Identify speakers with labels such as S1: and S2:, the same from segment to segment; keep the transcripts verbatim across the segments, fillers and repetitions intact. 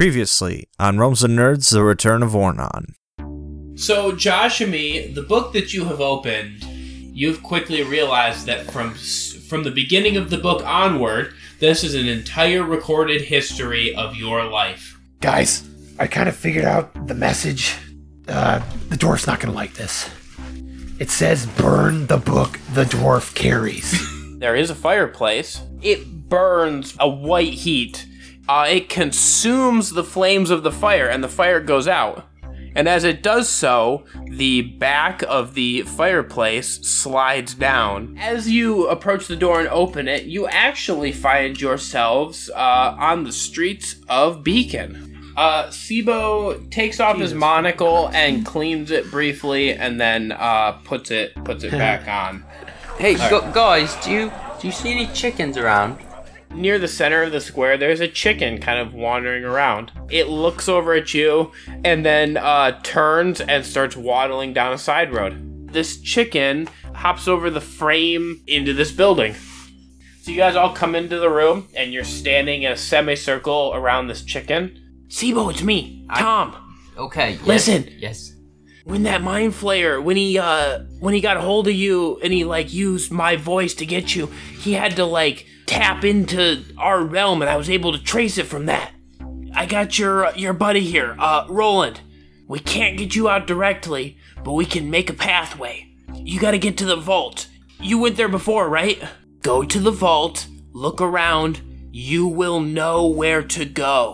S1: Previously on Realms and Nerds, The Return of Ornon.
S2: So, Josh and me, the book that you have opened, you've quickly realized that from from the beginning of the book onward, this is an entire recorded history of your life.
S3: Guys, I kind of figured out the message. Uh, the dwarf's not going to like this. It says, burn the book the dwarf carries.
S2: There is a fireplace. It burns a white heat. Uh, it consumes the flames of the fire, and the fire goes out. And as it does so, the back of the fireplace slides down. As you approach the door and open it, you actually find yourselves uh, on the streets of Beacon. Uh, Sibo takes off Jesus. his monocle and cleans it briefly, and then uh, puts it puts it back on.
S4: Hey, right. gu- guys, do you do you see any chickens around?
S2: Near the center of the square, there's a chicken kind of wandering around. It looks over at you and then uh, turns and starts waddling down a side road. This chicken hops over the frame into this building. So you guys all come into the room and you're standing in a semicircle around this chicken. Sibo, it's me, Tom.
S4: I, okay. Yes,
S2: Listen.
S4: Yes.
S2: When that mind flayer, when he uh, when he got a hold of you and he like used my voice to get you, he had to like tap into our realm, and I was able to trace it from that. I got your uh, your buddy here, uh, Roland. We can't get you out directly, but we can make a pathway. You gotta get to the vault. You went there before, right? Go to the vault, look around, you will know where to go.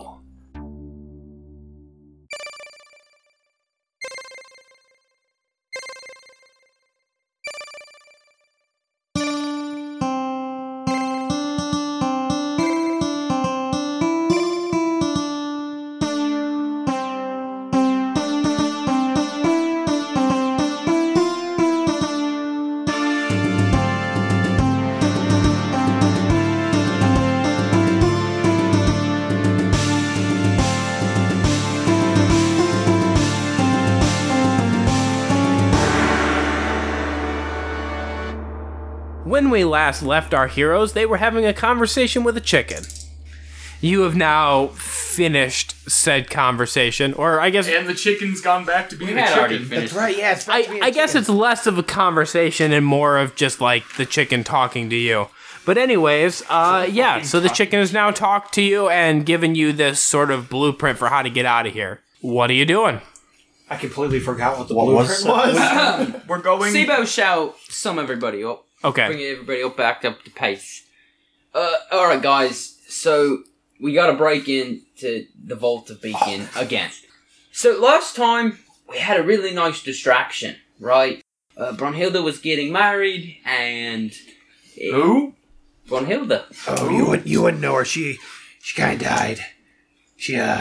S2: When we last left our heroes, they were having a conversation with a chicken. You have now finished said conversation, or I guess...
S5: And the chicken's gone back to being
S4: We
S5: a
S4: had already
S5: chicken.
S4: finished.
S3: That's right, yeah. It's back
S2: I,
S3: to being a
S2: I guess
S3: chicken.
S2: it's less of a conversation and more of just like the chicken talking to you. But anyways, uh, yeah, so the chicken has now talked to you and given you this sort of blueprint for how to get out of here. What are you doing?
S3: I completely forgot what the
S1: What
S3: blueprint
S1: was-
S3: was.
S5: We're going...
S4: Sibo shall sum everybody up.
S2: Okay.
S4: Bring everybody up back up to pace. Uh, alright guys, so we gotta break into the Vault of Beacon again. So last time, we had a really nice distraction, right? Uh, Brunhilde was getting married, and... uh,
S5: Who?
S4: Brunhilde.
S3: Oh, you wouldn't, you wouldn't know her. She, she kind of died. She, uh...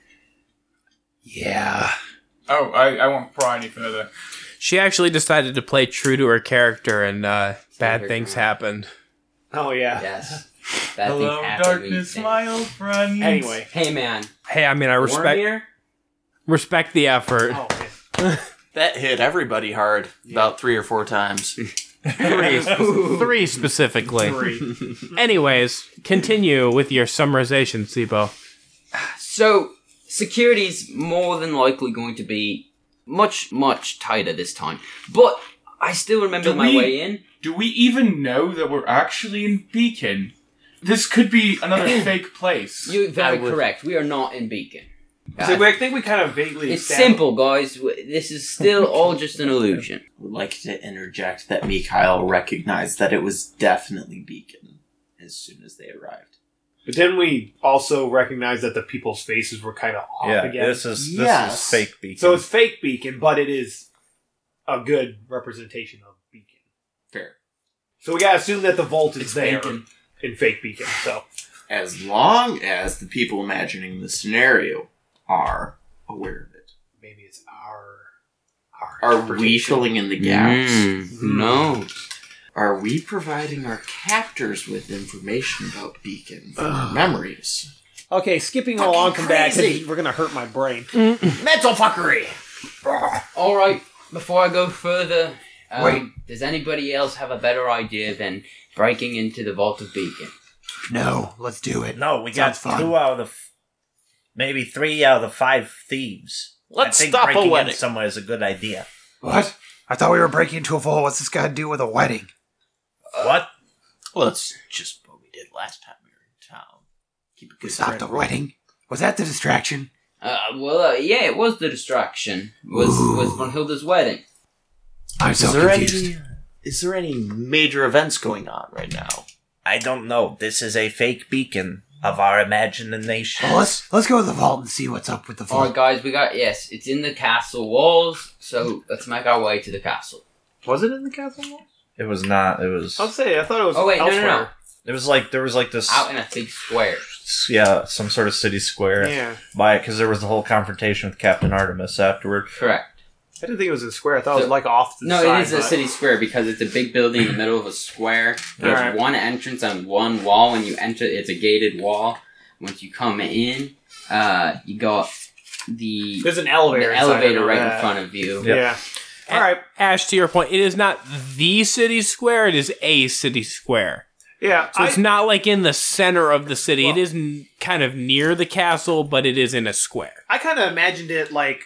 S3: Yeah.
S5: Oh, I, I won't pry any further.
S2: She actually decided to play true to her character, and uh, bad things happened.
S3: Oh, yeah.
S4: Yes. Bad
S5: Hello,
S4: things happen,
S5: darkness,
S4: we
S5: my old friend.
S3: Anyway.
S4: Hey man.
S2: Hey, I mean, I respect
S4: Boromir?
S2: respect the effort.
S3: Oh, man.
S6: That hit everybody hard about three or four times.
S2: Three, three specifically.
S3: Three.
S2: Anyways, continue with your summarization, Sibo.
S4: So, security's more than likely going to be much, much tighter this time. But I still remember
S5: Do
S4: my
S5: we-
S4: way in.
S5: Do we even know that we're actually in Beacon? This could be another fake place.
S4: You're very
S6: I would-
S4: correct. We are not in Beacon.
S3: So
S4: Uh,
S3: I think we kind of vaguely
S4: it's
S3: established-
S4: simple, guys. W- This is still all just an illusion.
S6: I would like to interject that Mikhail recognized that it was definitely Beacon as soon as they arrived.
S3: But then we also recognized that the people's faces were kind of off
S1: Yeah,
S3: again.
S1: this is this
S6: Yes.
S1: is fake Beacon.
S3: So it's fake Beacon, but it is a good representation of Beacon.
S6: Fair.
S3: So we gotta assume that the vault is
S4: It's
S3: there
S4: Beacon.
S3: in fake Beacon. So
S6: As long as the people imagining the scenario are aware of it.
S3: maybe it's our our
S6: Are we
S3: interpretation.
S6: filling in the gaps?
S4: Mm, who knows?
S6: Are we providing our captors with information about Beacon from our memories?
S3: Okay, skipping
S6: Fucking
S3: along from that
S6: crazy.
S3: because we're gonna hurt my brain.
S6: Mental fuckery!
S4: Alright, before I go further, um,
S3: Wait.
S4: does anybody else have a better idea than breaking into the Vault of Beacon?
S3: No, let's do it.
S1: no, we got
S3: Sounds fun.
S1: two out of the f-
S7: maybe three out of the five thieves.
S1: Let's
S7: I think
S1: stop a
S7: breaking
S1: wedding.
S7: in somewhere is a good idea.
S3: What? I thought we were breaking into a vault. What's this got to do with a wedding?
S7: What?
S6: Well, that's just what we did last time we were in town. Keep it
S3: We
S6: good.
S3: stopped the wedding. Was that the distraction?
S4: Uh, well, uh, yeah, it was the distraction. Was
S3: Ooh.
S4: was Von Hilda's wedding.
S3: I'm so
S6: Is there
S3: confused.
S6: any? Is there any major events going on right now?
S7: I don't know. This is a fake beacon of our imagination.
S3: Well, let's let's go to the vault and see what's up with the
S4: All right,
S3: vault.
S4: guys, we got yes. It's in the castle walls, so let's make our way to the castle.
S8: Was it in the castle walls?
S7: It was not. It was.
S8: I'll say I thought it was.
S4: Oh wait, no,
S8: elsewhere.
S4: no, no,
S7: It was like there was like this.
S4: out in a big square.
S7: Yeah, some sort of city square.
S8: Yeah,
S7: By it, because there was the whole confrontation with Captain Artemis afterward.
S4: Correct.
S8: I didn't think it was a square. I thought it was
S4: So-
S8: like off to the
S4: No,
S8: side.
S4: it is a
S8: but-
S4: city square because it's a big building in the middle of a square. There's
S8: Alright.
S4: one entrance and one wall. When you enter, it's a gated wall. Once you come in, uh, you got the,
S8: There's an elevator.
S4: the
S8: inside, I
S4: elevator
S8: know
S4: right
S8: that.
S4: in front of you.
S7: Yep.
S8: Yeah. All right.
S2: Ash, to your point, it is not the city square, it is a city square.
S8: Yeah.
S2: So
S8: I,
S2: it's not like in the center of the city.
S8: Well-
S2: it is n- kind of near the castle, but it is in a square.
S8: I kind of imagined it like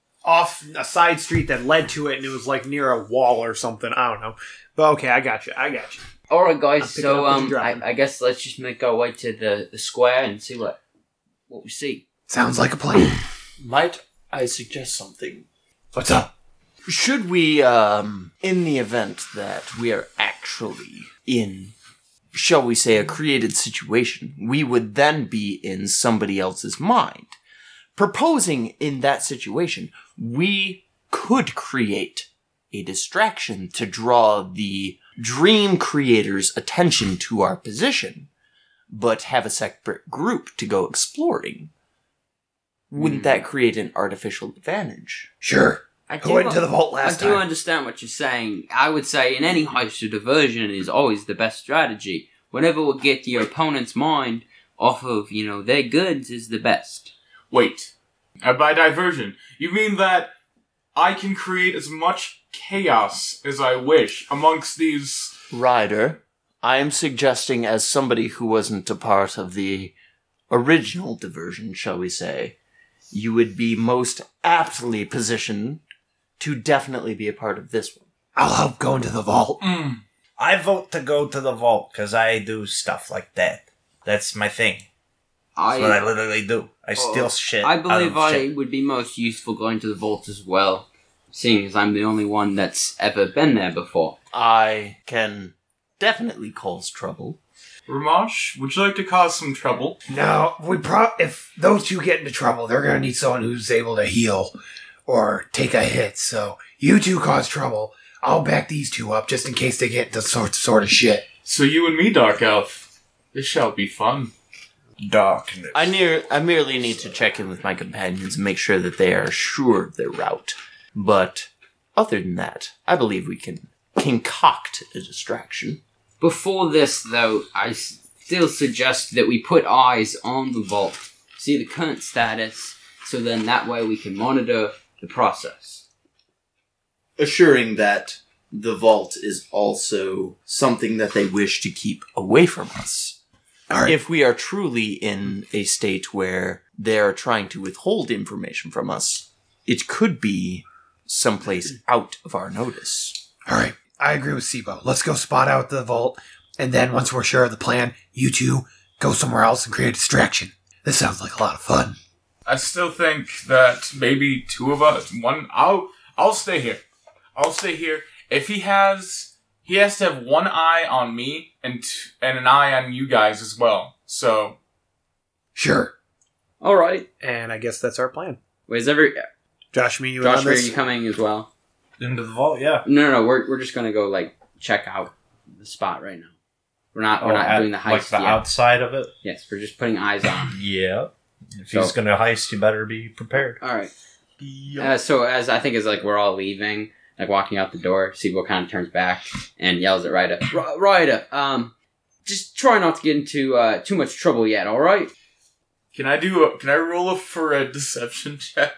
S8: off a side street that led to it, and it was like near a wall or something. I don't know. But okay, I got you. I got you.
S4: All right,
S8: I'm
S4: guys.
S8: picking
S4: So
S8: up what
S4: um,
S8: you're
S4: I,
S8: dropping.
S4: I guess let's just make our way to the, the square and see what what we see.
S3: Sounds like a plan.
S6: Might I suggest something?
S3: What's up?
S6: Should we, um, in the event that we are actually in, shall we say, a created situation, we would then be in somebody else's mind. Proposing in that situation, we could create a distraction to draw the dream creator's attention to our position, but have a separate group to go exploring. Wouldn't that create an artificial advantage?
S3: Sure.
S4: I
S3: Who went to the vault
S4: I
S3: last
S4: do
S3: time?
S4: understand what you're saying. I would say in any heist, a diversion is always the best strategy. Whatever will get your opponent's mind off of, you know, their goods is the best.
S5: Wait. Uh, by diversion, you mean that I can create as much chaos as I wish amongst these...
S6: Ryder, I am suggesting as somebody who wasn't a part of the original diversion, shall we say, you would be most aptly positioned to definitely be a part of this one.
S3: I'll help go into the vault.
S5: Mm.
S7: I vote to go to the vault because I do stuff like that. That's my thing. That's what I
S4: I
S7: literally do. I steal
S4: Oh,
S7: shit.
S4: I
S7: out
S4: believe
S7: of
S4: I
S7: shit.
S4: would be most useful going to the vault as well, seeing as I'm the only one that's ever been there before.
S6: I can definitely cause trouble.
S5: Ramash, would you like to cause some trouble?
S3: No, we pro- if those two get into trouble, they're gonna need someone who's able to heal or take a hit. So you two cause trouble. I'll back these two up just in case they get into sort sort of shit.
S5: So you and me, Dark Elf. This shall be fun.
S7: Darkness.
S6: I near I merely need to check in with my companions and make sure that they are sure of their route. But other than that, I believe we can concoct a distraction.
S4: Before this, though, I s- still suggest that we put eyes on the vault, see the current status, so then that way we can monitor the process.
S6: Assuring that the vault is also something that they wish to keep away from us.
S3: All right.
S6: If we are truly in a state where they are trying to withhold information from us, it could be someplace out of our notice.
S3: All right. I agree with Sibo. Let's go spot out the vault, and then once we're sure of the plan, you two go somewhere else and create a distraction. This sounds like a lot of fun.
S5: I still think that maybe two of us, one, I'll, I'll stay here. I'll stay here. If he has, he has to have one eye on me and t- and an eye on you guys as well. So,
S3: Sure.
S4: Alright.
S8: And I guess that's our plan.
S4: Wait, is every...
S8: Josh, me, you
S4: Josh,
S8: in on
S4: are
S8: this?
S4: you coming as well?
S7: Into the vault, yeah.
S4: No, no, no, we're, we're just gonna go, like, check out the spot right now. We're not, we're
S7: Oh,
S4: not
S7: at-
S4: doing the heist
S7: like the
S4: yet.
S7: outside of it.
S4: Yes, we're just putting eyes on.
S7: Yeah. If
S4: So-
S7: he's gonna heist, you better be prepared.
S4: Alright. Uh, so as I think as like we're all leaving, like walking out the door, Sibo kind of turns back and yells at Ryder, "R- Ryder, um, just try not to get into uh, too much trouble yet, all right?"
S5: can I do a, can I roll a for a deception check?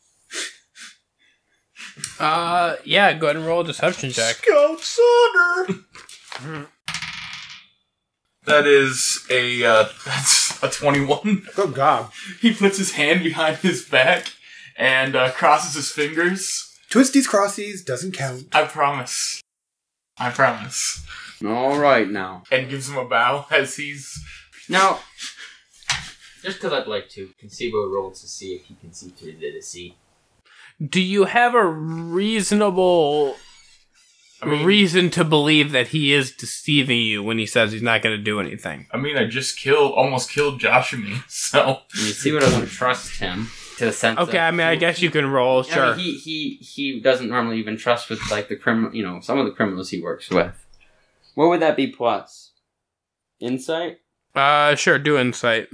S2: Uh, yeah, go ahead and roll a deception check.
S5: Scout Sonner! That is a, uh, that's a twenty-one.
S8: Good God.
S5: He puts his hand behind his back and uh, crosses his fingers.
S3: Twisties crossies doesn't count.
S5: I promise. I promise.
S4: All right, now.
S5: And gives him a bow as he's...
S4: Now, just because I'd like to, Concevo roll to see if he can see through the deceit.
S2: Do you have a reasonable
S5: I mean,
S2: reason to believe that he is deceiving you when he says he's not going to do anything?
S5: I mean, I just killed, almost killed Josh and me, so...
S4: Concevo doesn't trust him to the sense
S2: Okay,
S4: of,
S2: I mean, I guess you can roll,
S4: I
S2: sure.
S4: mean, he, he, he doesn't normally even trust with, like, the criminal, you know, some of the criminals he works with. What would that be plus? Insight?
S2: Uh, sure, do insight.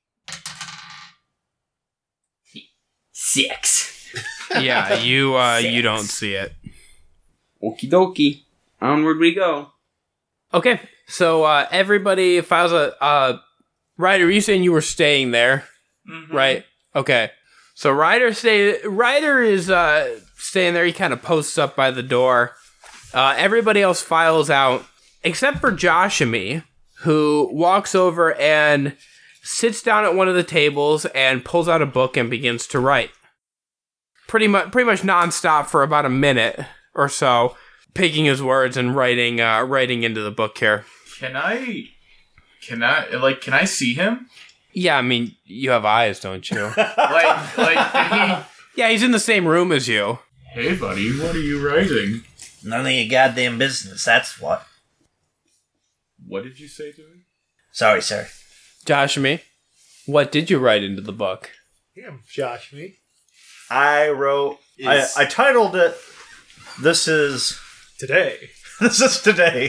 S4: Six.
S2: Yeah, you, uh, you don't see it.
S4: Okie dokie. Onward we go.
S2: Okay, so, uh, everybody files a, uh, Ryder, you saying you were staying there,
S5: Mhm.
S2: right? Okay. So Ryder stay, Ryder is, uh, staying there. He kind of posts up by the door. Uh, everybody else files out, except for Josh and me, who walks over and sits down at one of the tables and pulls out a book and begins to write. Pretty much, pretty much nonstop for about a minute or so, picking his words and writing, uh, writing into the book here.
S5: Can I... Can I... Like, can I see him?
S2: Yeah, I mean, you have eyes, don't you?
S5: Like, like, did
S2: Yeah, he's in the same room as you.
S5: he... Hey, buddy, what are you writing?
S7: None of your goddamn business, that's what.
S5: What did you say to me?
S7: Sorry, sir.
S2: Josh and me, what did you write into the book?
S8: Damn, Josh, me.
S7: I wrote... I,
S5: Is-
S7: I titled it, This is...
S8: Today.
S7: This is Today.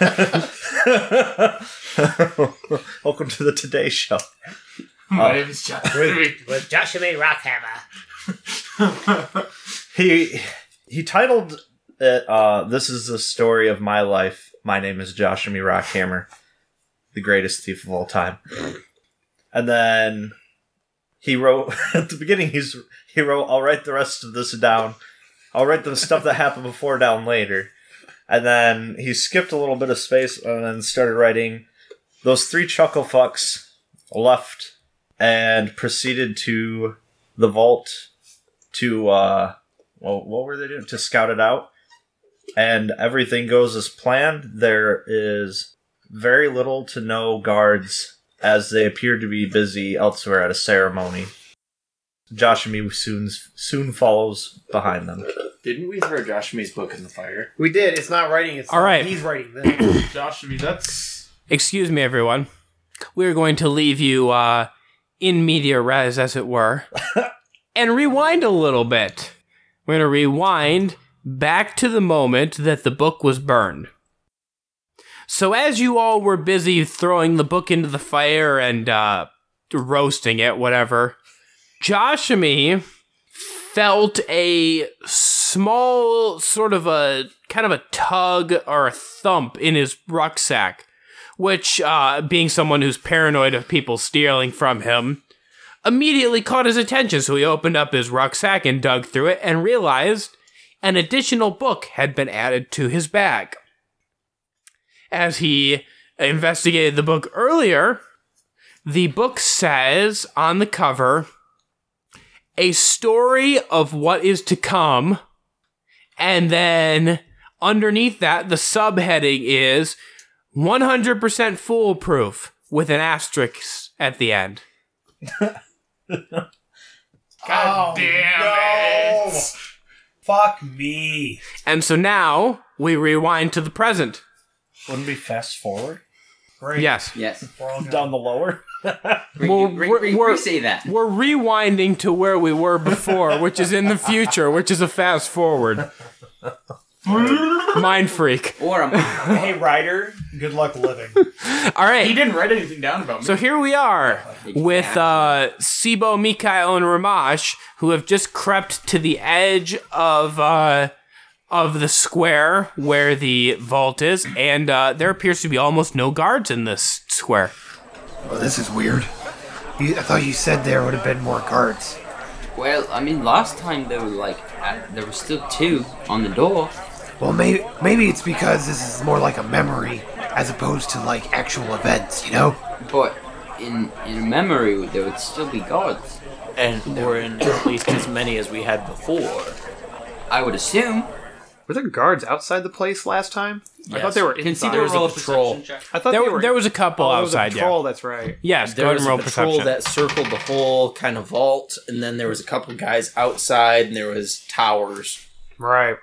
S7: Welcome to the Today Show.
S5: My name is Josh.
S8: With Josh and me, Rockhammer.
S7: He he titled it, uh, This is the Story of My Life. My name is Joshua Rockhammer, the greatest thief of all time. And then he wrote, at the beginning, he's he wrote, I'll write the rest of this down. I'll write the stuff that happened before down later. And then he skipped a little bit of space and then started writing, those three chuckle fucks left and proceeded to the vault to, uh, well, what were they doing? To scout it out. And everything goes as planned. There is very little to no guards as they appear to be busy elsewhere at a ceremony. Josh and me soon, soon follows behind them.
S6: Didn't we throw Josh Me's book in the fire?
S8: We did. It's not writing. It's
S2: All right.
S8: He's writing this.
S5: Josh, I mean, that's...
S2: Excuse me, everyone. We're going to leave you uh, in media res, as it were, and rewind a little bit. We're going to rewind back to the moment that the book was burned. So as you all were busy throwing the book into the fire and uh, roasting it, whatever, Josh and me felt a small sort of a kind of a tug or a thump in his rucksack, which, uh, being someone who's paranoid of people stealing from him, immediately caught his attention. So he opened up his rucksack and dug through it and realized an additional book had been added to his bag. As he investigated the book earlier, the book says on the cover, a story of what is to come, and then underneath that, the subheading is one hundred percent foolproof with an asterisk at the end.
S5: God
S8: Oh,
S5: damn
S8: no.
S5: it!
S8: Fuck me.
S2: And so now we rewind to the present.
S7: Wouldn't we fast forward?
S8: Great.
S2: Yes.
S4: Yes.
S8: We're all
S7: Down the lower?
S4: Re-
S2: Well,
S4: re-
S2: we're-
S4: re-
S2: we're-
S4: re-say that.
S2: We're rewinding to where we were before, which is in the future, which is a fast forward. Mind freak.
S4: Or am I?
S8: Hey, Ryder, good luck living.
S2: All right.
S5: He didn't write anything down about me.
S2: So here we are with uh, Sibo, Mikhail, and Ramash, who have just crept to the edge of uh, of the square where the vault is, and uh, there appears to be almost no guards in this square.
S3: Well, this is weird. You, I thought you said there would have been more guards.
S4: Well, I mean, last time there were like uh, there were still two on the door.
S3: Well, maybe maybe it's because this is more like a memory as opposed to like actual events, you know?
S4: But in in memory, there would still be guards.
S6: And we're in at least as many as we had before.
S4: I would assume.
S8: Were there guards outside the place last time? I
S6: Yes.
S8: thought they were
S4: Can
S8: inside.
S4: see
S6: There was a
S4: roll
S6: patrol.
S4: perception check.
S8: I thought
S2: There,
S8: they were.
S2: there was a couple
S8: oh, there was a
S2: outside,
S8: patrol.
S2: yeah.
S8: That's right.
S2: Yes,
S6: There
S2: go ahead
S6: was
S2: and
S6: a
S2: roll
S6: patrol
S2: perception.
S6: that circled the whole kind of vault, and then there was a couple guys outside, and there was towers.
S8: Right.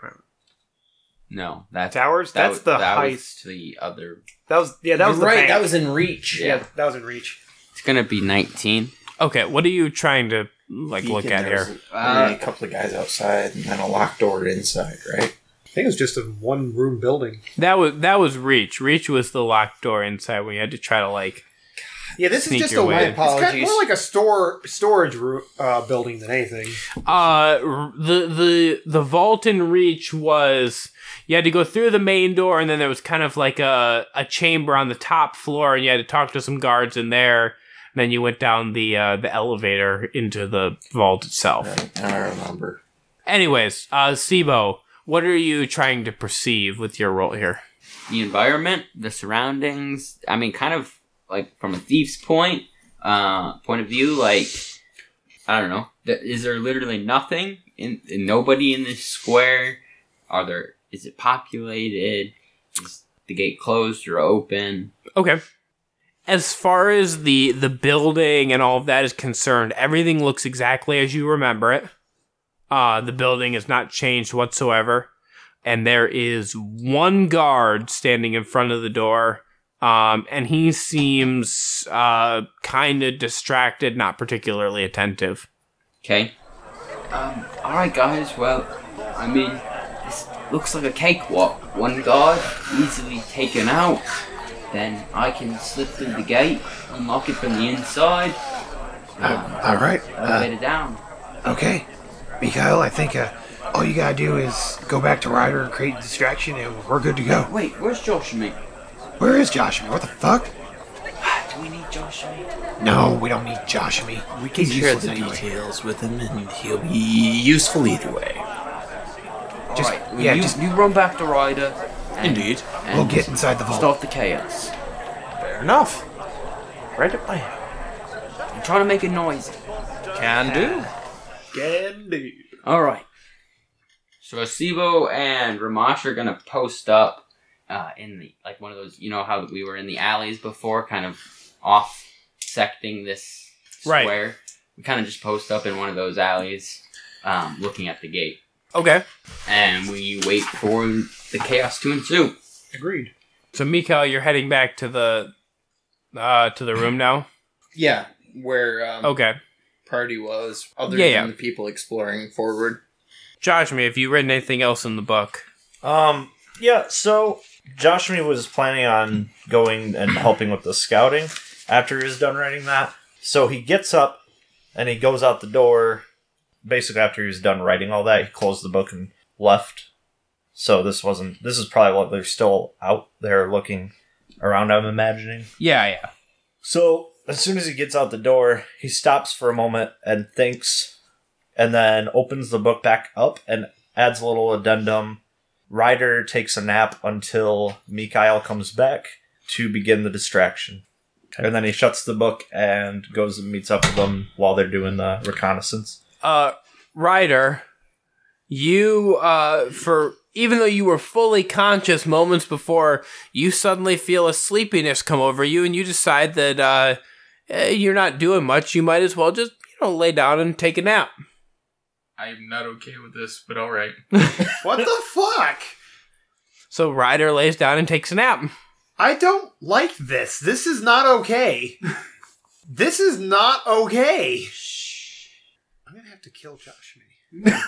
S4: No, that's
S8: Towers.
S4: that
S8: That's
S4: was-
S8: the
S4: that was
S8: heist.
S4: the other.
S8: That was yeah. That was the
S6: right.
S8: bank.
S6: That was in reach.
S8: yeah. That was in reach.
S4: It's gonna be nineteen.
S2: Okay, what are you trying to like look
S6: Beacon,
S2: at
S6: there
S2: here?
S6: was a, only a couple of guys outside, and then a locked door inside. Right.
S8: I think it was just a one room building.
S2: That was that was Reach. Reach was the locked door inside when you had to try to like.
S8: Yeah, this
S2: Sneak
S8: is just
S2: your
S8: a
S2: way
S8: way.
S2: in.
S8: It's kind of
S6: Apologies.
S8: more like a store storage ro- uh, building than anything.
S2: Uh, r- the the the vault in Reach was you had to go through the main door, and then there was kind of like a a chamber on the top floor, and you had to talk to some guards in there. And then you went down the uh, the elevator into the vault itself.
S6: Right. I remember.
S2: Anyways, uh, Sibo, what are you trying to perceive with your role here?
S4: The environment, the surroundings. I mean, kind of like from a thief's point uh, point of view. Like, I don't know. Th- Is there literally nothing in, in nobody in this square? Are there? Is it populated? Is the gate closed or open?
S2: Okay. As far as the the building and all of that is concerned, everything looks exactly as you remember it. Uh, the building has not changed whatsoever. And there is one guard standing in front of the door. Um, and he seems uh, kind of distracted, not particularly attentive.
S4: Okay. Um, alright, guys. Well, I mean, this looks like a cakewalk. One guard easily taken out. Then I can slip through the gate, unlock it from the inside, um,
S3: All right. Uh,
S4: elevator down.
S3: okay. Mikhail, I think uh, all you gotta do is go back to Ryder and create a distraction, and we're good to go.
S4: Wait, where's Josh and me?
S3: Where is Josh? What the fuck?
S4: Do we need Josh and me?
S3: No, we don't need Josh and me.
S6: We can
S3: He's
S6: share
S3: useless
S6: the
S3: anyway.
S6: details with him, and he'll be useful either way.
S3: Just-
S4: Alright, well,
S3: yeah,
S4: you,
S3: just-
S4: you run back to Ryder. And,
S6: Indeed.
S4: and
S3: We'll get inside the vault.
S4: start the chaos.
S6: Fair enough. Right at my
S4: I'm trying to make it noisy.
S6: can do.
S8: Can do.
S4: Alright. So Sibo and Ramash are gonna post up uh, in the, like one of those, you know how we were in the alleys before, kind of off-secting this
S2: Right.
S4: square? We kind of just post up in one of those alleys, um, looking at the gate.
S2: Okay.
S4: And we wait for the chaos to ensue.
S8: Agreed.
S2: So, Mikhail, you're heading back to the uh, to the room now?
S6: Yeah, where um,
S2: Okay.
S6: party was, other
S2: Yeah,
S6: than
S2: yeah.
S6: the people exploring forward.
S2: Josh, me, have you written anything else in the book?
S7: Um, yeah, so Joshua was planning on going and helping with the scouting after he was done writing that. So he gets up and he goes out the door. Basically, after he was done writing all that, he closed the book and left. So this wasn't, this is probably what they're still out there looking around, I'm imagining.
S2: Yeah, yeah.
S7: So as soon as he gets out the door, he stops for a moment and thinks, and then opens the book back up and adds a little addendum. Ryder takes a nap until Mikhail comes back to begin the distraction. And then he shuts the book and goes and meets up with them while they're doing the reconnaissance.
S2: Uh, Ryder, you, uh, for, even though you were fully conscious moments before, you suddenly feel a sleepiness come over you and you decide that, uh, eh, you're not doing much. You might as well just, you know, lay down and take a nap.
S5: I'm not okay with this, but all right.
S8: What the fuck?
S2: So Ryder lays down and takes a nap.
S8: I don't like this. This is not okay. This is not okay. I'm gonna have to kill Josh and me.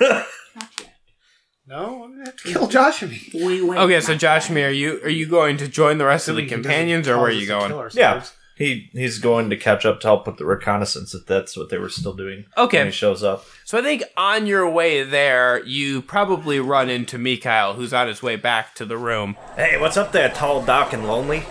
S8: No, I'm gonna have to kill Josh and me.
S2: Okay, so Josh, me, are you, are you going to join the rest of the companions or where are you going?
S7: Yeah, he he's going to catch up to help with the reconnaissance if that's what they were still doing
S2: Okay.
S7: when he shows up.
S2: So I think on your way there, you probably run into Mikhail, who's on his way back to the room.
S7: Hey, what's up there, tall, dark, and lonely?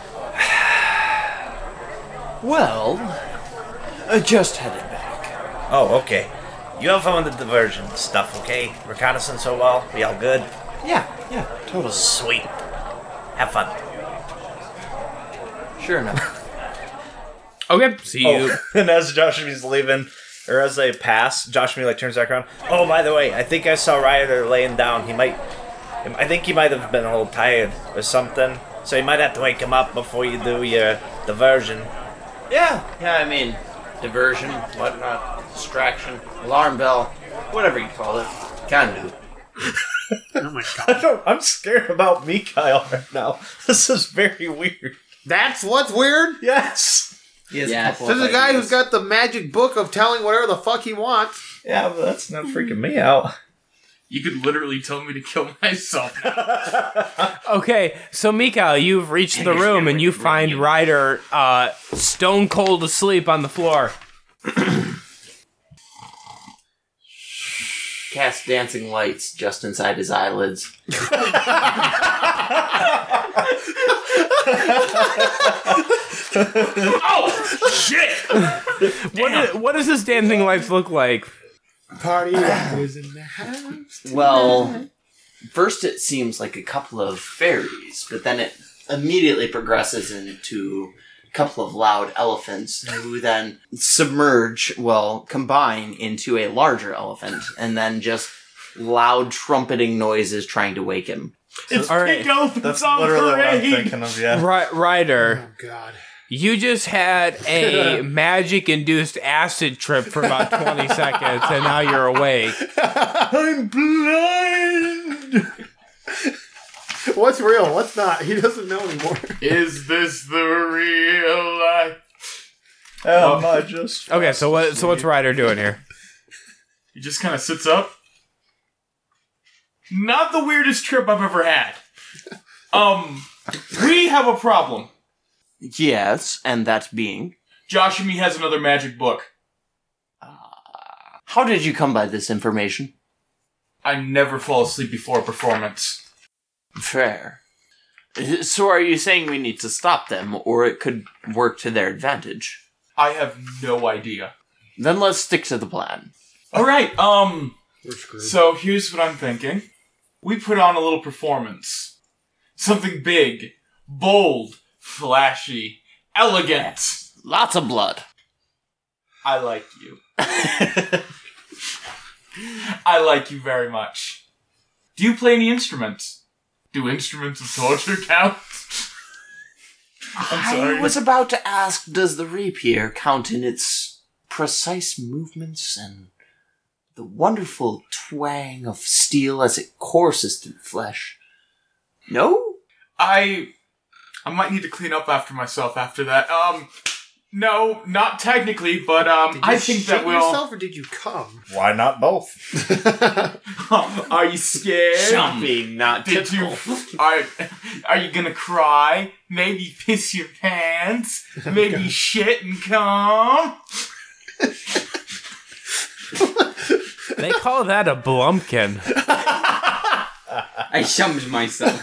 S6: Well, I just headed back.
S7: Oh, okay. You have fun with the diversion stuff, okay? Reconnaissance so well? We all good?
S6: Yeah, yeah, totally.
S7: Sweet. Have fun.
S6: Sure enough.
S2: Okay, so you.
S7: Oh, and as Joshua's leaving, or as they pass, Joshua like turns back around. Oh, by the way, I think I saw Ryder laying down. He might, I think he might have been a little tired or something. So you might have to wake him up before you do your diversion.
S6: Yeah, yeah, I mean, diversion, whatnot, distraction, alarm bell, whatever you call it. Can do.
S8: Oh my
S7: I
S8: god.
S7: don't, I'm scared about Mikhail right now. This is very weird.
S8: That's what's weird?
S7: Yes.
S6: He has
S4: Yeah,
S6: a couple
S8: This is
S6: of
S8: a guy
S6: ideas.
S8: who's got the magic book of telling whatever the fuck he wants.
S7: Yeah, but that's not freaking me out.
S5: You could literally tell me to kill myself.
S2: Okay, so Mikhail, you've reached the room and you find Ryder uh, stone cold asleep on the floor.
S6: Cast dancing lights just inside his eyelids.
S5: Oh shit!
S2: What, is, what does this dancing lights look like?
S8: Party is in the house.
S6: Well, first it seems like a couple of fairies, but then it immediately progresses into a couple of loud elephants who then submerge, well, combine into a larger elephant, and then just loud trumpeting noises trying to wake him.
S5: It's
S2: All right.
S5: pink elephants
S7: That's
S5: on
S7: literally what I'm
S5: parade.
S7: thinking of, yeah.
S2: Ry- Ryder,
S8: Oh god.
S2: you just had a magic-induced acid trip for about twenty seconds, and now you're awake.
S7: I'm blind!
S8: What's real? What's not? He doesn't know anymore.
S5: Is this the real life?
S7: Am I just...
S2: Okay, so what? So what's Ryder doing here?
S5: He just kind of sits up. Not the weirdest trip I've ever had. Um, we have a problem.
S6: Yes, and that being...
S5: Josh and me has another magic book.
S6: How did you come by this information?
S5: I never fall asleep before a performance.
S6: Fair. So are you saying we need to stop them, or it could work to their advantage?
S5: I have no idea.
S6: Then let's stick to the plan.
S5: Alright, um,
S8: We're screwed.
S5: so here's what I'm thinking. We put on a little performance. Something big, bold, flashy, elegant.
S6: Lots of blood.
S5: I like you. I like you very much. Do you play any instruments? Do instruments of torture count? I'm sorry.
S6: I was about to ask, does the rapier count in its precise movements and the wonderful twang of steel as it courses through flesh? No?
S5: I I might need to clean up after myself after that. Um no, not technically, but um
S8: Did you
S5: I think
S8: shit
S5: that will
S8: yourself or did you come?
S7: Why not both?
S5: Are you scared?
S6: Jumping, not
S5: Did you
S6: typical.
S5: are are you gonna cry? Maybe piss your pants? Maybe shit and come?
S2: They call that a blumpkin.
S4: I summed myself.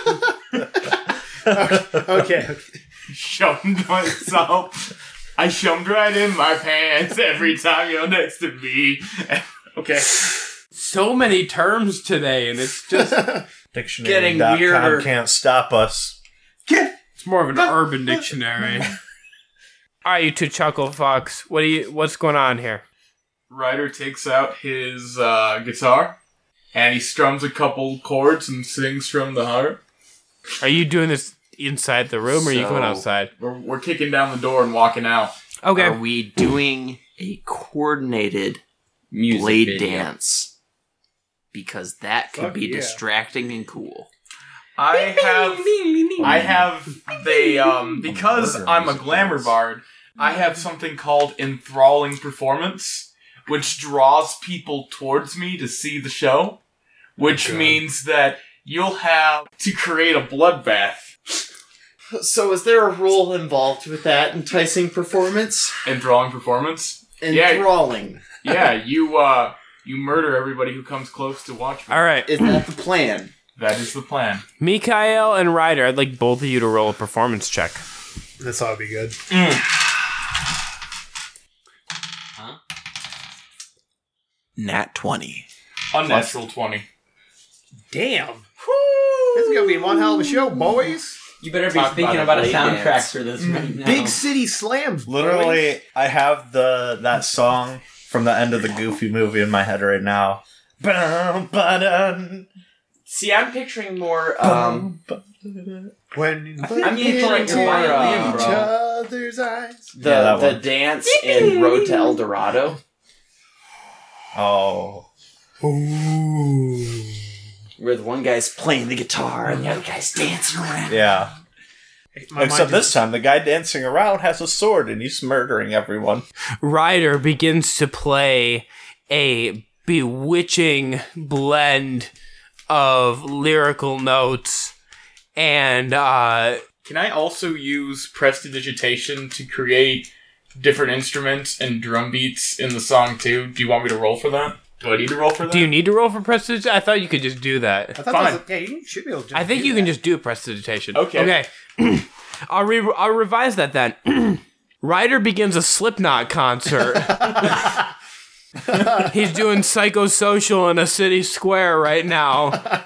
S8: Okay, okay.
S5: Shoved myself. I shoved right in my pants every time you're next to me. Okay.
S2: So many terms today, and it's just
S7: Dictionary
S6: Getting
S7: dot com
S6: weirder.
S7: can't stop us.
S2: it's more of an urban dictionary. All right, you two chuckle fucks. What do you? What's going on here?
S5: Ryder takes out his uh, guitar and he strums a couple chords and sings from the heart.
S2: Are you doing this inside the room, or are you going
S6: So-
S2: outside?
S5: We're, we're kicking down the door and walking out.
S2: Okay.
S6: Are we doing a coordinated
S4: Music
S6: blade
S4: video.
S6: dance? Because that could
S8: Fuck
S6: be
S8: yeah.
S6: distracting and cool.
S5: I have I have the um because
S7: Murder
S5: I'm a
S7: music
S5: glamour
S7: dance.
S5: bard, I have something called enthralling performance, which draws people towards me to see the show, which
S8: God.
S5: means that you'll have to create a bloodbath.
S6: So is there a role involved with that enticing performance?
S5: Enthralling performance? Yeah.
S6: Enthralling.
S5: Yeah, you uh you murder everybody who comes close to watch me.
S2: All right,
S6: Is that the plan?
S5: That is the plan.
S2: Mikhail and Ryder, I'd like both of you to roll a performance check.
S8: This ought to be good.
S6: Nat twenty.
S5: Unnatural twenty.
S8: Damn. This is gonna be one hell of a show, boys.
S4: You better be
S5: Talk
S4: thinking
S5: about
S4: about
S5: a
S4: a
S5: play
S4: soundtrack
S5: dance.
S4: for this right now.
S8: Big City Slams. boys.
S7: Literally, I have the that song from the end of the Goofy movie in my head right now. Ba-dum, ba-dum,
S6: See, I'm picturing more. Um,
S3: When
S4: I'm picturing your violin,
S3: each
S4: bro.
S3: other's eyes.
S6: the
S7: Yeah, that
S6: the
S7: one.
S6: dance in Road to El Dorado,
S7: Oh.
S6: where the one guy's playing the guitar and the other guy's dancing around.
S7: Yeah.
S8: My
S7: Except
S8: mind
S7: this time, the guy dancing around has a sword and he's murdering everyone.
S2: Ryder begins to play a bewitching blend of lyrical notes and uh
S5: Can I also use prestidigitation to create different instruments and drum beats in the song too? Do you want me to roll for that? Do I need to roll for that?
S2: do you need to roll for prestidigitation? I thought you could just do that.
S8: I thought
S5: Fine.
S8: that was, yeah, you should be able to. Just
S2: I think
S8: do
S2: you
S8: that.
S2: can just do prestidigitation.
S5: Okay.
S2: Okay. I'll re- I'll revise that then. Ryder begins a Slipknot concert. He's doing psychosocial in a city square right now.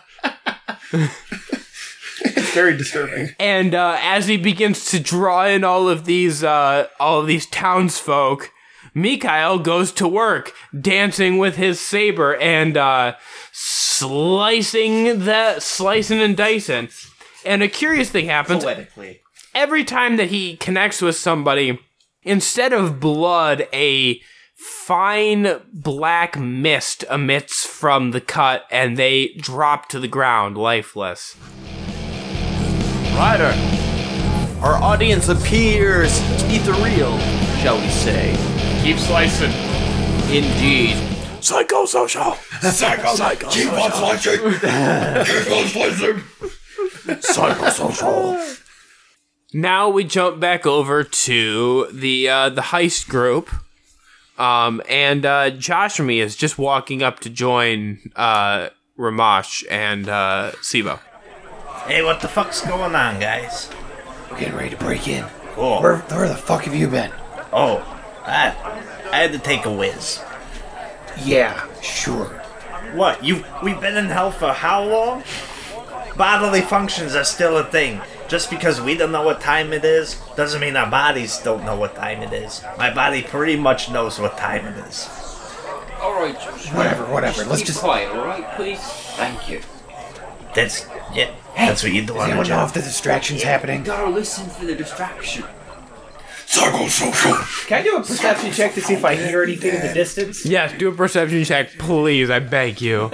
S8: It's very disturbing.
S2: And uh, as he begins to draw in all of these uh, all of these townsfolk, Mikhail goes to work, dancing with his saber and uh, slicing the slicing and dicing. And a curious thing happens.
S6: Poetically.
S2: Every time that he connects with somebody, instead of blood, a fine black mist emits from the cut and they drop to the ground lifeless.
S6: Ryder, our audience appears ethereal, shall we say.
S5: Keep slicing.
S6: Indeed.
S1: Psychosocial. Psycho. Keep on slicing. Keep on slicing. Psychosocial.
S2: Now we jump back over to the uh, the heist group, um, and uh, Joshua is just walking up to join uh, Ramash and uh, Sibo.
S7: Hey, what the fuck's going on, guys?
S3: We're getting ready to break in.
S7: Cool.
S3: Where, where the fuck have you been?
S7: Oh, I, I had to take a whiz.
S3: Yeah, sure.
S7: What, you, we've been in hell for how long? Bodily functions are still a thing. Just because we don't know what time it is, doesn't mean our bodies don't know what time it is. My body pretty much knows what time it is.
S4: Alright, Josh.
S3: Whatever, whatever. Let's
S4: Keep
S3: just.
S4: quiet, alright, please? Thank you.
S7: That's, yeah, that's what you do
S3: Does
S7: on a
S3: anyone know
S7: job.
S3: if the distraction's happening?
S4: Gotta listen for the distraction.
S1: Psychosocial.
S8: Can I do a perception check to see if I hear anything in the distance?
S2: Yes, do a perception check, please. I beg you.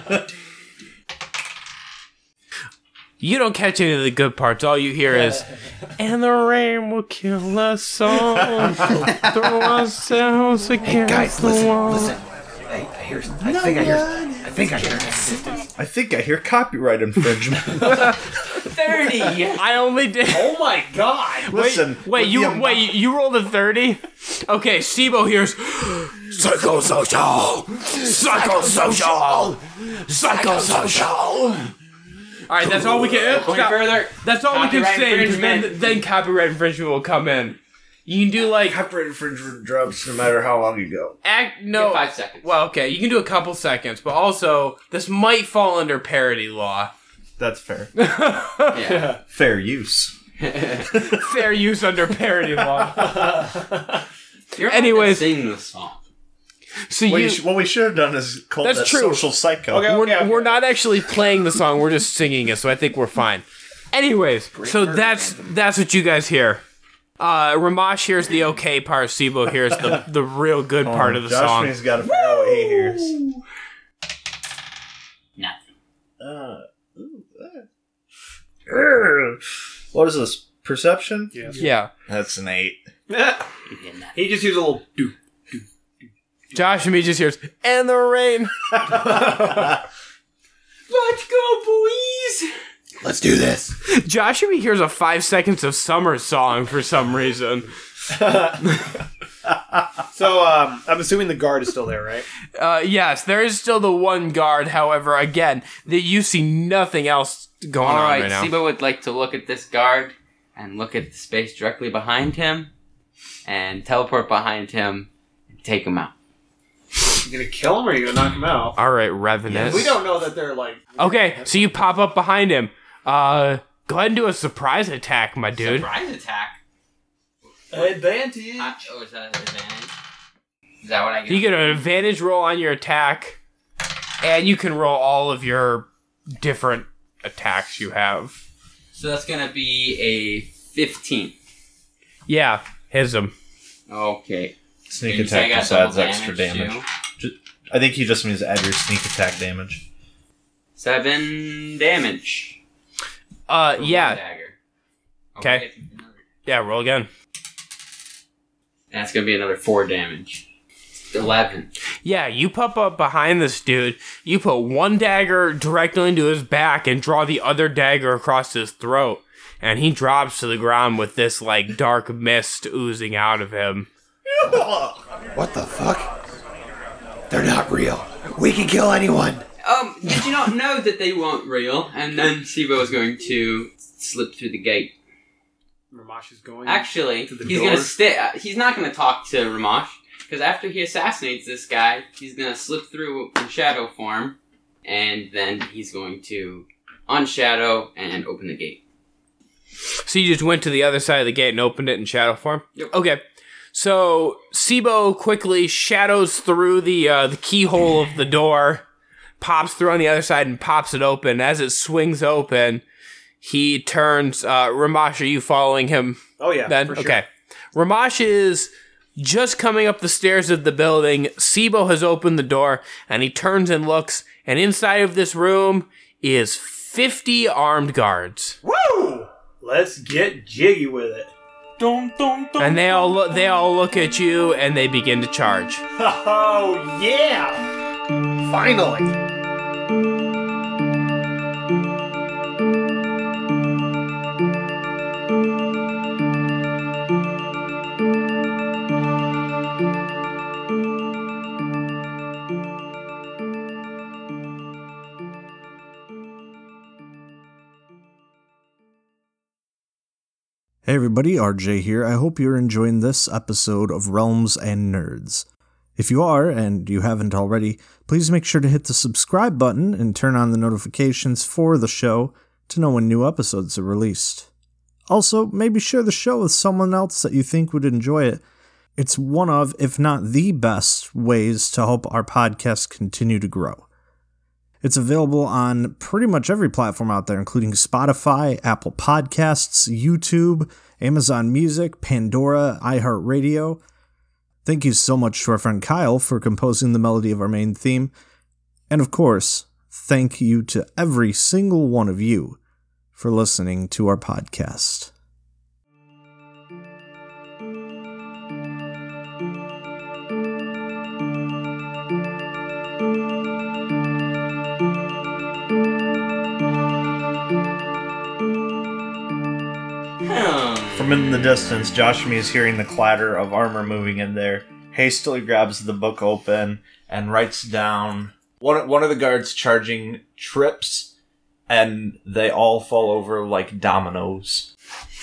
S2: You don't catch any of the good parts. All you hear is, "And the rain will kill us all. Throw ourselves
S3: Hey
S2: against
S3: guys,
S2: the
S3: listen,
S2: wall."
S3: listen. Hey, I hear. I think I hear. I think I hear.
S7: I think I hear copyright infringement.
S4: thirty!
S2: I only did.
S8: Oh my god!
S7: Listen,
S2: Wait,
S7: with
S2: you
S7: the amount-
S2: wait. You rolled a thirty. Okay, Sibo hears
S1: Psychosocial. Psychosocial. Psychosocial.
S2: All right, that's all we can.
S4: Going
S2: stop.
S4: further.
S2: That's all we can
S4: Copyright
S2: say. Because then,
S4: infringement.
S2: then copyright infringement will come in. You can do like
S7: Copyright infringement drops no matter how long you go.
S2: act. No,
S4: Give five seconds.
S2: Well, okay, you can do a couple seconds, but also this might fall under parody law.
S7: That's fair.
S4: Yeah.
S7: Fair use.
S2: Fair use under parody law.
S4: You're
S2: Anyways.
S4: sing this song.
S2: So
S7: What,
S2: you.
S7: you sh- what we should have done is called
S2: That's
S7: that
S2: true.
S7: social psycho.
S8: Okay.
S2: we're, we're not actually playing the song, we're just singing it, so I think we're fine. Anyways, so that's that's what you guys hear. Uh, Ramash hears the okay part, Sibo hears the, the real good part of the
S7: Josh
S2: song.
S7: Means got to figure out what he hears.
S4: Nothing.
S7: Uh, ooh, uh. What is this? Perception?
S2: Yeah.
S7: That's an eight.
S4: You get nothing.
S8: He just used a little do.
S2: Josh and me just hears, "And the rain."
S4: Let's go, boys!
S3: Let's do this.
S2: Josh and me hears a five seconds of summer song for some reason.
S8: So, um, I'm assuming the guard is still there, right?
S2: Uh, yes, there is still the one guard. However, again, that you see nothing else going on
S4: Alright,
S2: right now.
S4: Sibo would like to look at this guard and look at the space directly behind him and teleport behind him and take him out.
S8: You gonna kill him or you gonna knock him out?
S2: All right, Revenant.
S8: We don't know that they're like.
S2: Okay, so you pop up behind him. Uh, Go ahead and do a surprise attack, my dude.
S4: Surprise attack.
S6: Advantage.
S4: Uh, oh, is that an advantage? Is that what I get?
S2: You get an advantage roll on your attack, and you can roll all of your different attacks you have.
S4: So that's gonna be a fifteen.
S2: Yeah, hits him.
S4: Okay.
S7: Sneak
S4: Did you say I
S7: attack
S4: got
S7: just
S4: double
S7: adds extra
S4: damage,
S7: damage. Ju- I think he just means add your sneak attack damage.
S4: Seven damage.
S2: Uh,
S4: For
S2: yeah,
S4: one dagger.
S2: Okay. yeah. Roll again.
S4: And that's gonna be another four damage. Eleven.
S2: Yeah, you pop up behind this dude. You put one dagger directly into his back and draw the other dagger across his throat, and he drops to the ground with this like dark mist oozing out of him.
S3: What the fuck? They're not real. We can kill anyone.
S4: Um, did you not know that they weren't real? And then Sibo is going to slip through the gate.
S8: Ramash is going.
S4: Actually,
S8: to the
S4: he's
S8: door?
S4: gonna stay. Uh, he's not gonna talk to Ramash because after he assassinates this guy, he's gonna slip through in shadow form, and then he's going to unshadow and open the gate.
S2: So you just went to the other side of the gate and opened it in shadow form?
S4: Yep.
S2: Okay. So Sibo quickly shadows through the uh, the keyhole of the door, pops through on the other side and pops it open. As it swings open, he turns. Uh, Ramash, are you following him?
S8: Oh yeah,
S2: Then
S8: for sure.
S2: okay. Ramash is just coming up the stairs of the building. Sibo has opened the door, and he turns and looks. And inside of this room is fifty armed guards.
S8: Woo! Let's get jiggy with it.
S5: Dun, dun, dun,
S2: And they all look, they all look at you, and they begin to charge.
S8: Oh yeah! Finally.
S9: Hey everybody, R J here. I hope you're enjoying this episode of Realms and Nerds. If you are, and you haven't already, please make sure to hit the subscribe button and turn on the notifications for the show to know when new episodes are released. Also, maybe share the show with someone else that you think would enjoy it. It's one of, if not the best, ways to help our podcast continue to grow. It's available on pretty much every platform out there, including Spotify, Apple Podcasts, YouTube, Amazon Music, Pandora, iHeartRadio. Thank you so much to our friend Kyle for composing the melody of our main theme. And of course, thank you to every single one of you for listening to our podcast.
S7: From in the distance, Joshua is hearing the clatter of armor moving in there, hastily grabs the book open, and writes down one, one of the guards charging trips, and they all fall over like dominoes.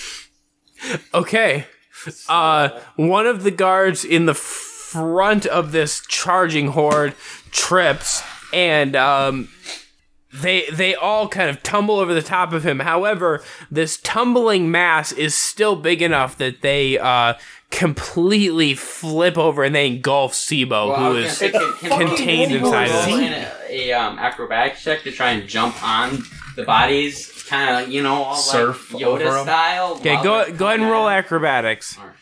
S2: Okay. Uh, one of the guards in the front of this charging horde trips, and um, they they all kind of tumble over the top of him. However, this tumbling mass is still big enough that they uh, completely flip over and they engulf Sibo,
S4: Well, I
S2: who
S4: was
S2: is
S4: gonna say, can, can
S2: contained
S4: can
S2: inside of
S4: roll
S2: this.
S4: in a, a um, acrobatics check to try and jump on the bodies, kind of like, you know, all
S7: Surf
S4: like
S7: over
S4: Yoda
S7: 'em?
S4: style.
S2: Okay,
S4: while
S2: go
S4: they're
S2: go ahead and
S4: coming
S2: roll
S4: at him.
S2: acrobatics.
S4: Alright.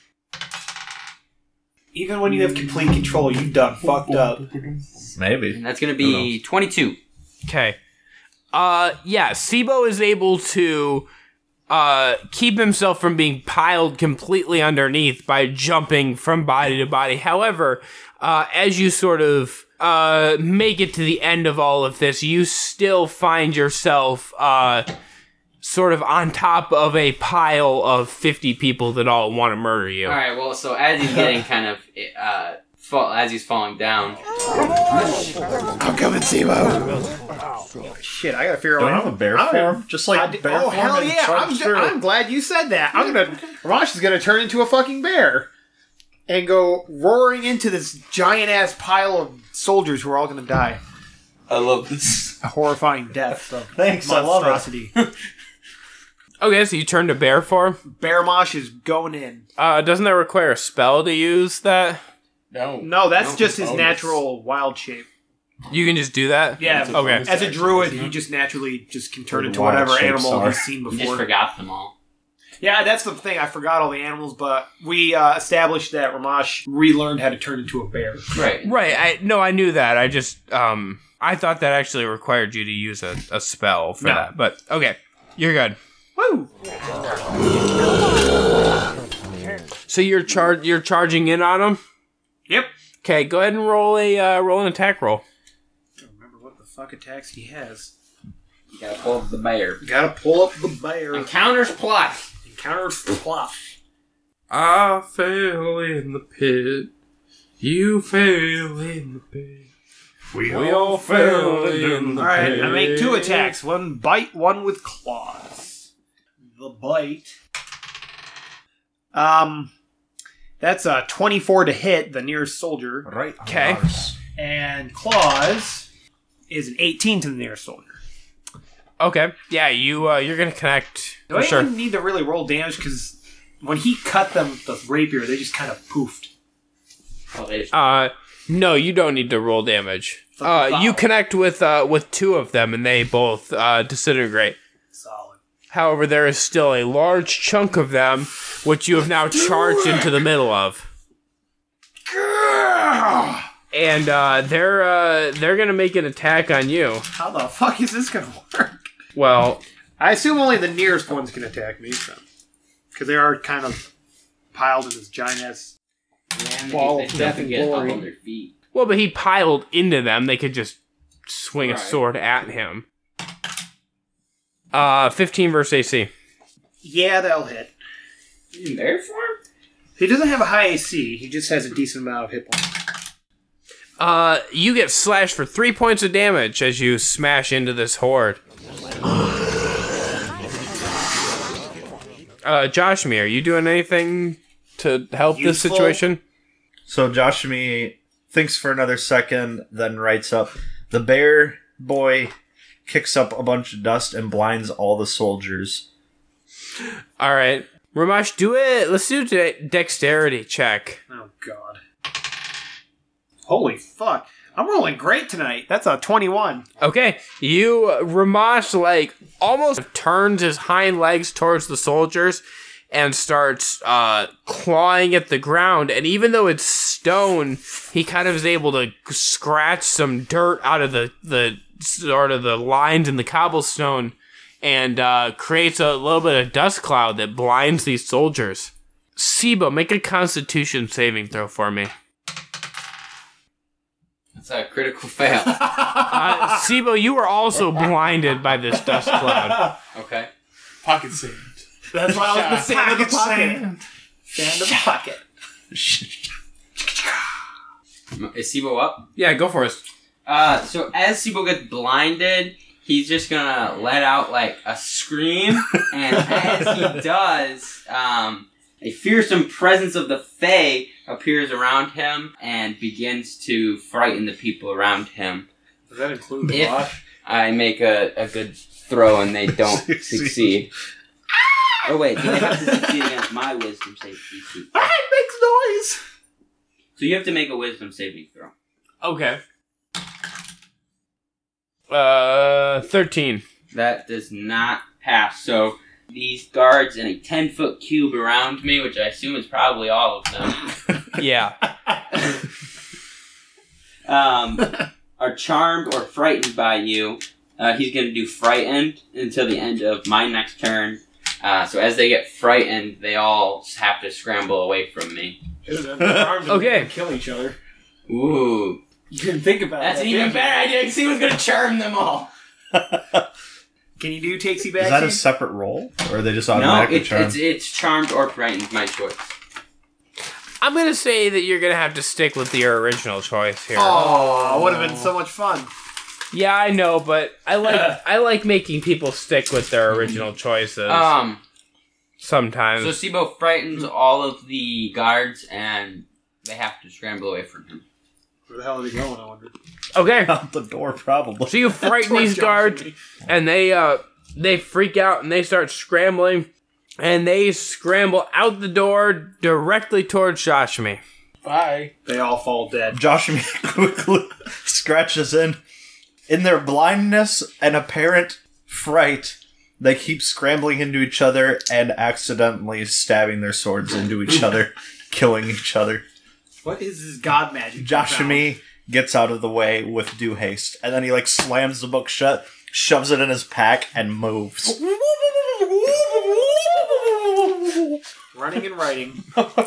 S8: Even when you have complete control, you done fucked up.
S7: Maybe.
S4: And that's gonna be twenty-two.
S2: Okay. Uh, yeah, Sibo is able to uh, keep himself from being piled completely underneath by jumping from body to body. However, uh, as you sort of uh, make it to the end of all of this, you still find yourself uh, sort of on top of a pile of fifty people that all want to murder you.
S4: All right. Well, so as he's getting kind of uh, fall, as he's falling down,
S3: I'm coming, Sibo.
S8: Shit, I gotta figure
S7: Don't
S8: out.
S7: have a bear
S8: I'm gonna-
S7: form? Just like
S8: I did-
S7: bear
S8: oh
S7: form
S8: hell
S7: and
S8: yeah!
S7: charge
S8: I'm,
S7: through.
S8: I'm glad you said that. I'm gonna Ramash is gonna turn into a fucking bear and go roaring into this giant ass pile of soldiers who are all gonna die
S5: I love this.
S8: a horrifying death. So
S7: Thanks, I love it.
S8: monstrosity.
S2: Okay, so you turn to bear form.
S8: Bear Mosh is going in.
S2: Uh, doesn't that require a spell to use that?
S5: No.
S8: No, that's
S5: No,
S8: just his
S5: bonus.
S8: natural wild shape.
S2: You can just do that?
S8: Yeah.
S5: It's a
S2: Okay.
S5: bonus
S8: As a
S5: action,
S8: druid,
S5: isn't
S8: he
S5: it?
S8: just naturally just can turn
S7: Where the
S8: into
S7: wild
S8: whatever
S7: shapes
S8: animal
S7: are.
S8: he's seen
S4: You just
S8: before.
S4: forgot them all.
S8: Yeah, that's the thing. I forgot all the animals, but we uh, established that Ramash relearned how to turn into a bear.
S4: Right.
S2: Right. I no, I knew that. I just um I thought that actually required you to use a, a spell for
S8: No.
S2: that. But okay, you're good.
S8: Woo!
S2: So you're char- you're charging in on him?
S8: Yep.
S2: Okay, go ahead and roll a uh, roll an attack roll.
S8: I don't remember what the fuck attacks he has.
S4: You gotta pull up the bear.
S8: Gotta pull up the bear.
S4: Encounters plus.
S8: Encounters plus.
S2: I fell in the pit. You fell in the pit.
S1: We,
S2: We all fell in the
S8: Alright,
S2: pit.
S8: I make two attacks. One bite, one with claws. The bite. Um, that's a twenty-four to hit the nearest soldier.
S7: Right.
S2: Okay.
S8: And claws is an eighteen to the nearest soldier.
S2: Okay. Yeah, you uh, you're gonna connect
S8: Do
S2: for
S8: I
S2: sure.
S8: even need to really roll damage? Because when he cut them with the rapier, they just kind of poofed.
S4: Oh, they just-
S2: Uh, no, you don't need to roll damage. Uh, you connect with uh with two of them, and they both uh disintegrate.
S8: Solid.
S2: However, there is still a large chunk of them, which you have now charged into the middle of. And uh, they're uh, they're gonna make an attack on you.
S8: How the fuck is this gonna work?
S2: Well,
S8: I assume only the nearest ones can attack me, so. Because they are kind of piled in this giant ass.
S4: Man,
S8: Wall
S4: they
S8: of
S4: they
S8: death
S4: definitely
S8: and
S4: get up
S8: glory.
S4: on their feet.
S2: well, but he piled into them. They could just swing a
S4: Right.
S2: sword at him. Uh, fifteen versus A C.
S8: Yeah, that'll hit.
S4: In bear form?
S8: He doesn't have a high A C, he just has a decent amount of hit points.
S2: Uh, you get slashed for three points of damage as you smash into this horde. Uh, Joshmi, are you doing anything to help this
S8: Useful?
S2: situation?
S7: So Joshmi thinks for another second, then writes up. The bear boy kicks up a bunch of dust and blinds all the soldiers.
S2: All right, Ramash, do it. Let's do a de- dexterity check.
S8: Oh, God. Holy fuck. I'm rolling great tonight. That's a twenty-one.
S2: Okay, you uh, Ramash like almost turns his hind legs towards the soldiers and starts uh, clawing at the ground. And even though it's stone, he kind of is able to scratch some dirt out of the the sort of the lines in the cobblestone and uh, creates a little bit of dust cloud that blinds these soldiers. Sibo, make a Constitution saving throw for me.
S4: That's a critical fail.
S2: Uh, Sibo, you were also blinded by this dust cloud.
S4: Okay.
S5: Pocket sand.
S8: That's why I was the sand of the pocket.
S5: Sand.
S8: Sand of the pocket.
S4: Is Sibo up?
S2: Yeah, go for it.
S4: Uh, so as Sibo gets blinded, he's just gonna let out like a scream, and as he does, um, a fearsome presence of the Fae appears around him and begins to frighten the people around him.
S8: Does that include the
S4: If
S8: Bosch?
S4: I make a, a good throw and they don't succeed. Oh wait, do they have to succeed against my wisdom saving throw?
S8: Ah, it makes noise!
S4: So you have to make a wisdom saving throw.
S2: Okay. Uh, thirteen.
S4: That does not pass. So these guards in a ten foot cube around me, which I assume is probably all of them,
S2: Yeah.
S4: um, are charmed or frightened by you. Uh, he's going to do frightened until the end of my next turn. Uh, so as they get frightened, they all have to scramble away from me.
S2: Okay.
S8: Kill each other.
S4: Ooh.
S8: You didn't think about
S4: That's
S8: that.
S4: an even
S8: did you?
S4: better idea because he was going to charm them all.
S8: Can you do takesy
S7: Is that a
S8: backsy?
S7: separate roll? Or are they just
S4: No,
S7: automatically
S4: it's,
S7: charmed?
S4: it's, it's charmed or frightened, my choice.
S2: I'm gonna say that you're gonna have to stick with your original choice here.
S8: Oh, would have been so much fun.
S2: Yeah, I know, but I like I like making people stick with their original choices.
S4: Um,
S2: sometimes.
S4: so Sibo frightens all of the guards and they have to scramble away from him.
S8: Where the hell are they going, I wonder?
S2: Okay.
S7: Out the door, probably.
S2: So you frighten these guards, and they uh they freak out and they start scrambling, and they scramble out the door directly towards Joshimi.
S5: Bye.
S8: They all fall dead.
S7: Joshua quickly scratches in. In their blindness and apparent fright, they keep scrambling into each other and accidentally stabbing their swords into each other, killing each other.
S8: What is this god magic?
S7: Joshimi gets out of the way with due haste, and then he like slams the book shut, shoves it in his pack, and moves.
S8: Running and writing.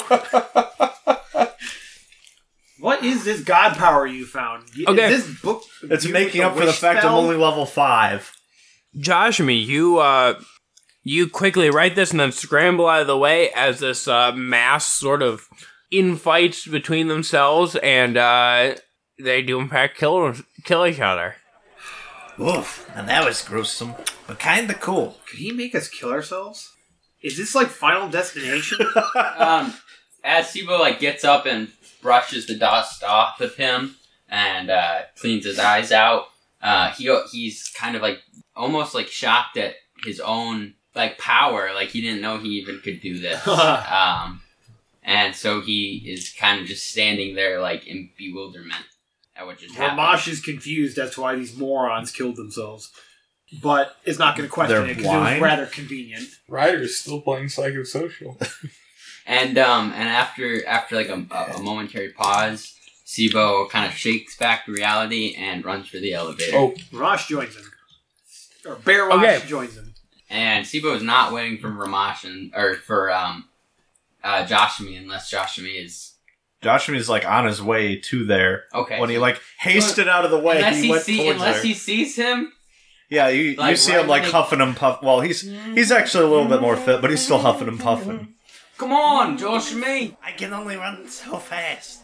S8: What is this god power you found?
S2: Okay.
S8: Is this book?
S7: It's
S8: you
S7: making
S8: with
S7: up for the
S8: wish
S7: fact I'm
S8: spell?
S7: only level five.
S2: Joshimi, you uh, you quickly write this and then scramble out of the way as this uh, mass sort of infights between themselves, and uh, they do in fact kill kill each other.
S7: Oof, and that was gruesome, but kinda cool.
S8: Could he make us kill ourselves? Is this like Final Destination?
S4: um, as Sibo like gets up and brushes the dust off of him and uh, cleans his eyes out, uh, he go- he's kind of like almost like shocked at his own like power. Like he didn't know he even could do this. um, and so he is kind of just standing there like in bewilderment at what just happened.
S8: Ramash is confused as to why these morons killed themselves, but is not going to question
S7: They're
S8: it because it was
S7: blind?
S8: rather convenient.
S5: Ryder's still playing psychosocial.
S4: And um and after after like a, a momentary pause, Sibo kind of shakes back to reality and runs for the elevator.
S5: Oh,
S8: Ramash joins him, or Bear Ramash
S2: Okay.
S8: joins him.
S4: And Sibo is not waiting for Ramash and or for um uh Joshimi unless Joshimi is
S7: Joshimi's like on his way to there.
S4: okay.
S7: When he like hasted out of the way,
S4: unless
S7: he,
S4: he,
S7: went
S4: see,
S7: towards
S4: unless
S7: there.
S4: he sees him.
S7: Yeah, you, you
S4: like,
S7: see
S4: right
S7: him like
S4: when they-
S7: huffing and puff. Well, he's he's actually a little bit more fit, but he's still huffing and puffing.
S4: Come on, Joshimi.
S7: I can only run so fast.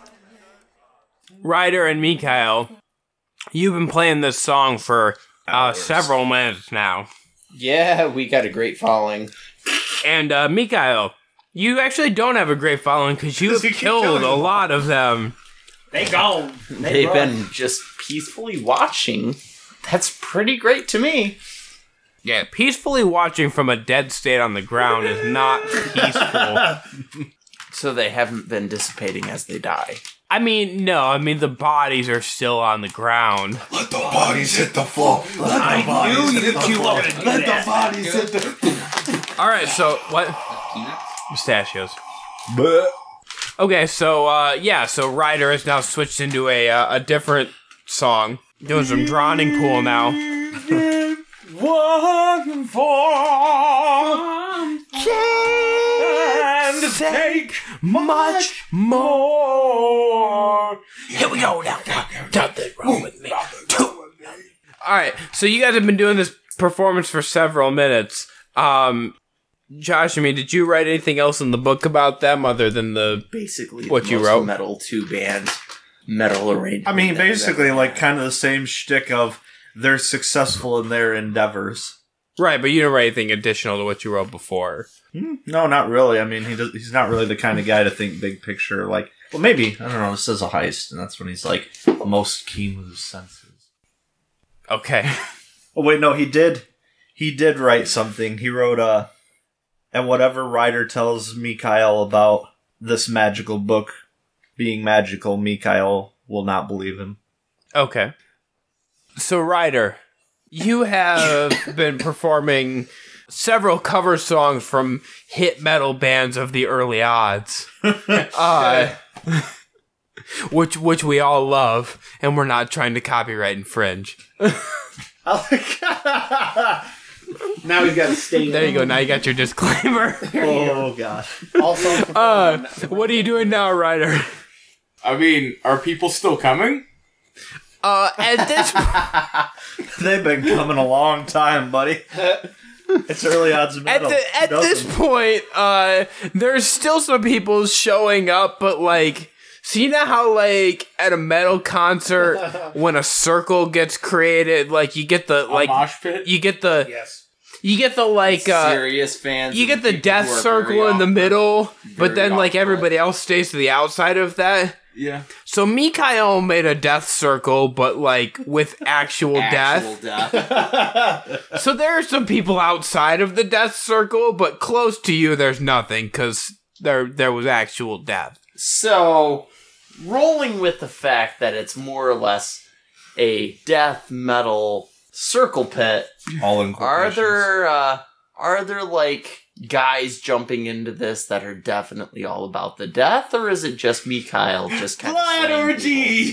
S2: Ryder and Mikhail, you've been playing this song for uh,
S6: Hours.
S2: several minutes now.
S6: Yeah, we got a great following.
S2: And uh, Mikhail, you actually don't have a great following because you've
S7: Because you keep
S2: killed
S7: killing
S2: a
S7: them.
S2: lot of them.
S8: They gone. They
S6: They've
S8: run.
S6: been just peacefully watching. That's pretty great to me.
S2: Yeah, peacefully watching from a dead state on the ground is not peaceful.
S6: So they haven't been dissipating as they die.
S2: I mean, no, I mean, the bodies are still on the ground.
S1: Let the bodies hit the floor. Let
S8: I
S1: the bodies
S8: knew
S1: hit
S8: you
S1: the
S8: two
S1: floor.
S8: were gonna do
S1: Let
S8: that.
S1: the bodies hit the
S2: All right, so what?
S4: Peanuts?
S2: Pistachios. Okay, so uh, yeah, so Ryder has now switched into a uh, a different song, doing some drowning pool now.
S5: one form
S2: Can't take much more. Here we go now. Nothing wrong with me. All right, so you guys have been doing this performance for several minutes. Um, Josh, I mean, did you write anything else in the book about them other than the?
S6: Basically,
S2: What
S6: the
S2: you
S6: most
S2: wrote?
S6: metal two band metal arrangement.
S7: I mean,
S6: that we've
S7: basically,
S6: ever
S7: like
S6: had.
S7: kind of the same shtick of they're successful in their endeavors.
S2: Right, but you didn't write anything additional to what you wrote before.
S7: No, not really. I mean, he does, he's not really the kind of guy to think big picture. Like, well, maybe I don't know. This is a heist, and that's when he's like most keen with his senses.
S2: Okay.
S7: Oh wait, no, he did. He did write something. He wrote uh and whatever Ryder tells Mikhail about this magical book being magical, Mikhail will not believe him.
S2: Okay. So, Ryder, you have been performing several cover songs from hit metal bands of the early odds, uh, which which we all love, and we're not trying to copyright infringe.
S8: Now we've got to stay.
S2: There you go. Now you got your disclaimer.
S7: Oh god.
S8: Also,
S2: Uh, what are you doing now, Ryder?
S5: I mean, are people still coming?
S2: Uh, at this
S7: They've been coming a long time, buddy. It's early odds
S2: At,
S7: metal.
S2: the, at this
S7: Nothing.
S2: point, uh, there's still some people showing up, but like, so you know how like at a metal concert when a circle gets created, like you get the
S5: A
S2: like
S5: mosh pit?
S2: you get the
S8: yes.
S2: you get the like uh,
S6: serious fans.
S2: you
S6: and
S2: get the
S6: people
S2: death
S6: who are
S2: circle
S6: very
S2: in the
S6: off-
S2: middle, but
S6: very
S2: then like
S6: off-put.
S2: everybody else stays to the outside of that.
S5: Yeah.
S2: So Mikhail made a death circle, but like with actual,
S6: Actual
S2: death.
S6: death.
S2: So there are some people outside of the death circle, but close to you, there's nothing because there there was actual death.
S6: So, rolling with the fact that it's more or less a death metal circle pit,
S7: All in
S6: are
S7: quotations.
S6: there uh, are there like guys jumping into this that are definitely all about the death, or is it just Mikhail just kind
S7: Blood
S6: of
S7: orgy!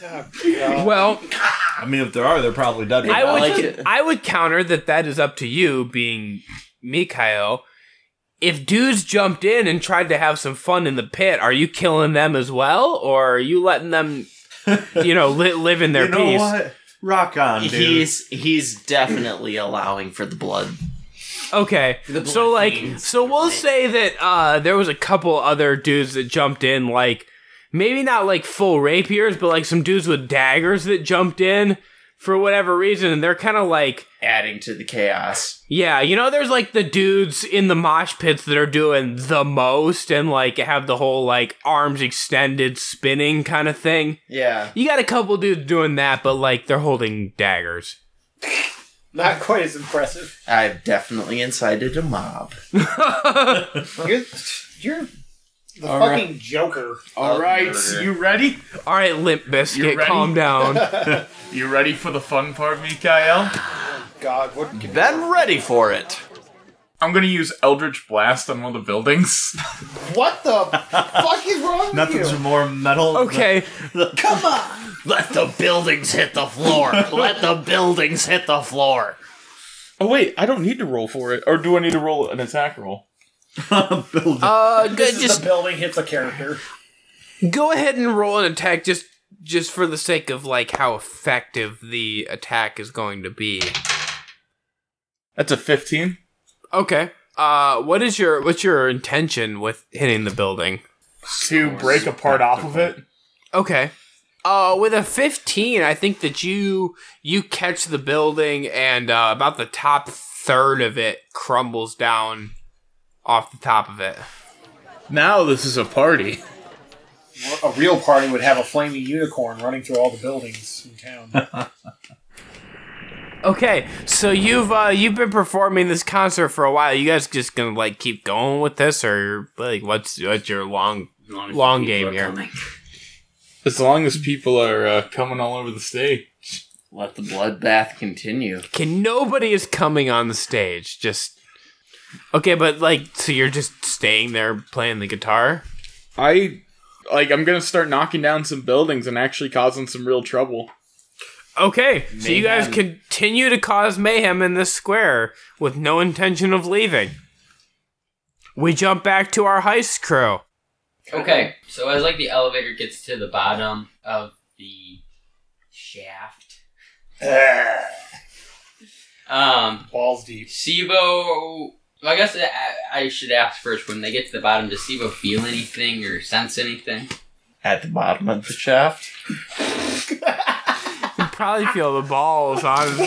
S2: Well,
S7: I mean, if there are, they're probably dead.
S2: I would
S6: like it.
S2: I would counter that that is up to you, being Mikhail. If dudes jumped in and tried to have some fun in the pit, are you killing them as well, or are you letting them, you know, li- live in their
S7: you know
S2: peace?
S7: what? Rock on, dude.
S6: He's he's definitely allowing for the blood.
S2: Okay,
S6: The
S2: so
S6: blood
S2: like,
S6: fiends.
S2: so we'll say that uh, there was a couple other dudes that jumped in, like maybe not like full rapiers, but like some dudes with daggers that jumped in for whatever reason, and they're kind of like,
S6: Adding to the chaos.
S2: yeah, you know, there's like the dudes in the mosh pits that are doing the most and like have the whole like arms extended spinning kind of thing.
S6: Yeah.
S2: You got a couple dudes doing that, but like they're holding daggers.
S8: Not quite as impressive.
S6: I've definitely incited a mob.
S8: You're, you're the
S5: All
S8: fucking
S5: right.
S8: Joker.
S5: All
S6: Of
S5: right,
S6: murder.
S5: you ready?
S2: All right, Limp
S5: You
S2: Biscuit,
S5: ready?
S2: calm down.
S5: You ready for the fun part, Mikhail?
S8: God, what?
S6: Been ready for it.
S5: I'm gonna use Eldritch Blast on one of the buildings.
S8: What the fuck is wrong with
S7: Nothing's
S8: you?
S7: more metal.
S2: Okay,
S8: Come on.
S6: Let the buildings hit the floor. Let the buildings hit the floor.
S5: Oh wait, I don't need to roll for it. Or do I need to roll an attack roll?
S7: Than building.
S2: uh, good.
S8: This is
S2: Just
S8: the building hits a character.
S2: go ahead and roll an attack, just just for the sake of like how effective the attack is going to be.
S5: That's a fifteen.
S2: Okay. Uh, what is your what's your intention with hitting the building?
S5: To break a part off of it.
S2: Okay. Uh, with a fifteen, I think that you you catch the building and uh, about the top third of it crumbles down off the top of it.
S5: Now this is a party.
S8: A real party would have a flaming unicorn running through all the buildings in town.
S2: Okay, so you've uh, you've been performing this concert for a while. You guys just gonna like keep going with this, or like what's what's your long long game here?
S5: As long as people are uh, coming all over the stage.
S6: Let the bloodbath continue.
S2: Okay, nobody is coming on the stage. Just okay, but like, so you're just staying there playing the guitar?
S5: I like. I'm gonna start knocking down some buildings and actually causing some real trouble.
S2: Okay, so you guys
S6: Mayhem.
S2: continue to cause mayhem in this square with no intention of leaving. We jump back to our heist crew.
S4: Okay, so as like the elevator gets to the bottom of the shaft, um,
S8: Balls deep.
S4: Sibo. I guess I, I should ask first. When they get to the bottom, does Sibo feel anything or sense anything?
S6: At the bottom of the shaft.
S2: You probably feel the balls, honestly.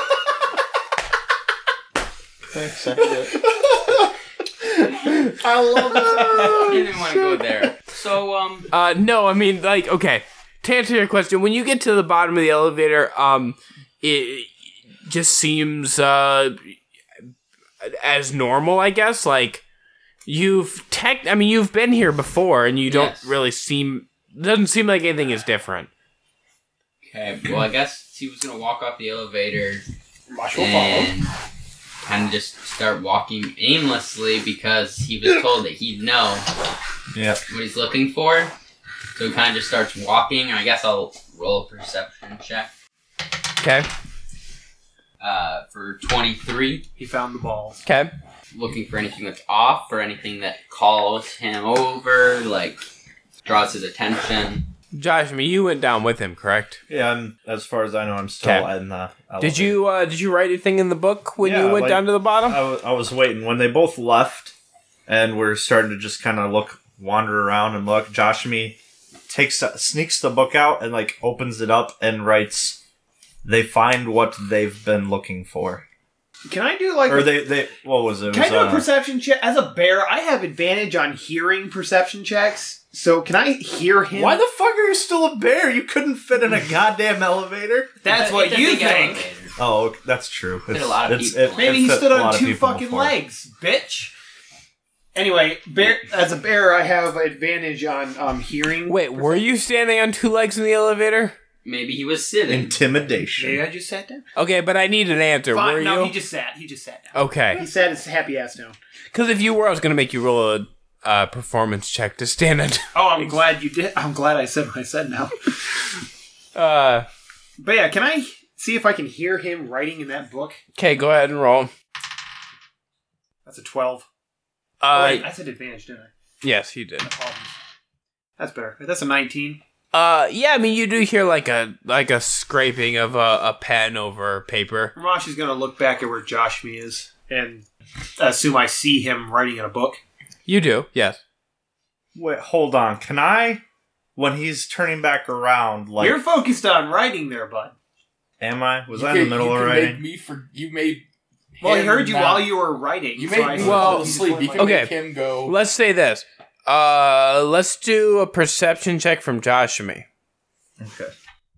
S8: I love it.
S4: I didn't want to go there. So, um,
S2: Uh, no, I mean, like, okay. To answer your question, when you get to the bottom of the elevator, um, it just seems uh as normal, I guess. Like, you've tech. I mean, you've been here before, and you don't
S4: Yes.
S2: really seem. Doesn't seem like anything is different.
S4: okay, well, I guess he was gonna walk off the elevator
S8: Marshall follow.
S4: and kind of just start walking aimlessly because he was told that he'd know
S7: Yeah.
S4: what he's looking for. So he kind of just starts walking. I guess I'll roll a perception check
S2: Okay.
S4: uh, for twenty-three.
S8: He found the balls.
S2: Okay.
S4: Looking for anything that's off or anything that calls him over, like draws his attention.
S2: Josh, I mean, you went down with him, correct?
S7: Yeah, and as far as I know, I'm still
S2: Okay.
S7: in the elevator.
S2: Did you uh, did you write anything in the book when
S7: Yeah,
S2: you went
S7: like-
S2: down to the bottom?
S7: I wa- I was waiting. When they both left and we're starting to just kind of look, wander around and look, Josh and me takes, sneaks the book out and like opens it up and writes, "They find what they've been looking for."
S8: Can I do like
S7: Or
S8: a,
S7: they, they what was it? It
S8: Can I
S7: was,
S8: do a
S7: uh,
S8: perception check? As a bear, I have advantage on hearing perception checks. So can I hear him?
S7: Why the fuck are you still a bear? You couldn't fit in a goddamn elevator?
S8: That's
S4: It's a-
S8: what
S4: it's a
S8: you
S4: big
S8: think.
S4: elevator.
S7: Oh, okay, that's true.
S4: Fit a lot of
S7: it's-
S4: people.
S8: Maybe
S7: it
S8: he
S7: fit
S8: stood
S7: a lot
S8: on
S7: of
S8: two
S7: people
S8: fucking
S7: before.
S8: legs, bitch. Anyway, bear, as a bear, I have advantage on um, hearing.
S2: Wait, were you standing on two legs in the elevator?
S4: Maybe he was sitting.
S7: Intimidation.
S8: Maybe I just sat down.
S2: Okay, but I need an answer.
S8: Fine,
S2: were
S8: no,
S2: you?
S8: he just sat. He just sat down.
S2: Okay.
S8: He sat his happy ass down.
S2: Because if you were, I was going to make you roll a uh, performance check to stand on.
S8: Oh, I'm glad you did. I'm glad I said what I said now.
S2: uh,
S8: But yeah, can I see if I can hear him writing in that book?
S2: okay, go ahead and roll.
S8: That's a twelve.
S2: Uh,
S8: oh, wait, I said advantage, didn't I?
S2: yes, you did.
S8: Apologies. That's better. That's a nineteen.
S2: Uh, yeah, I mean, you do hear like a like a scraping of a, a pen over paper.
S8: Ramash is going to look back at where Joshmi is and assume I see him writing in a book.
S2: You do, yes.
S7: Wait, hold on. Can I, when he's turning back around, like,
S8: You're focused on writing there, bud.
S7: am I? Was
S5: You
S7: I in the
S5: can-
S7: middle
S5: you
S7: of
S5: can
S7: writing?
S5: Make me for you made.
S8: Well, I
S5: him
S8: heard you
S5: not-
S8: while you were writing.
S5: You
S8: so
S5: made
S8: I
S5: me
S8: thought
S2: well,
S5: fall
S8: you just
S5: asleep.
S8: went
S5: You
S8: like-
S5: can
S2: Okay.
S5: make him go.
S2: Let's say this. Uh, let's do a perception check from Josh and me.
S7: Okay.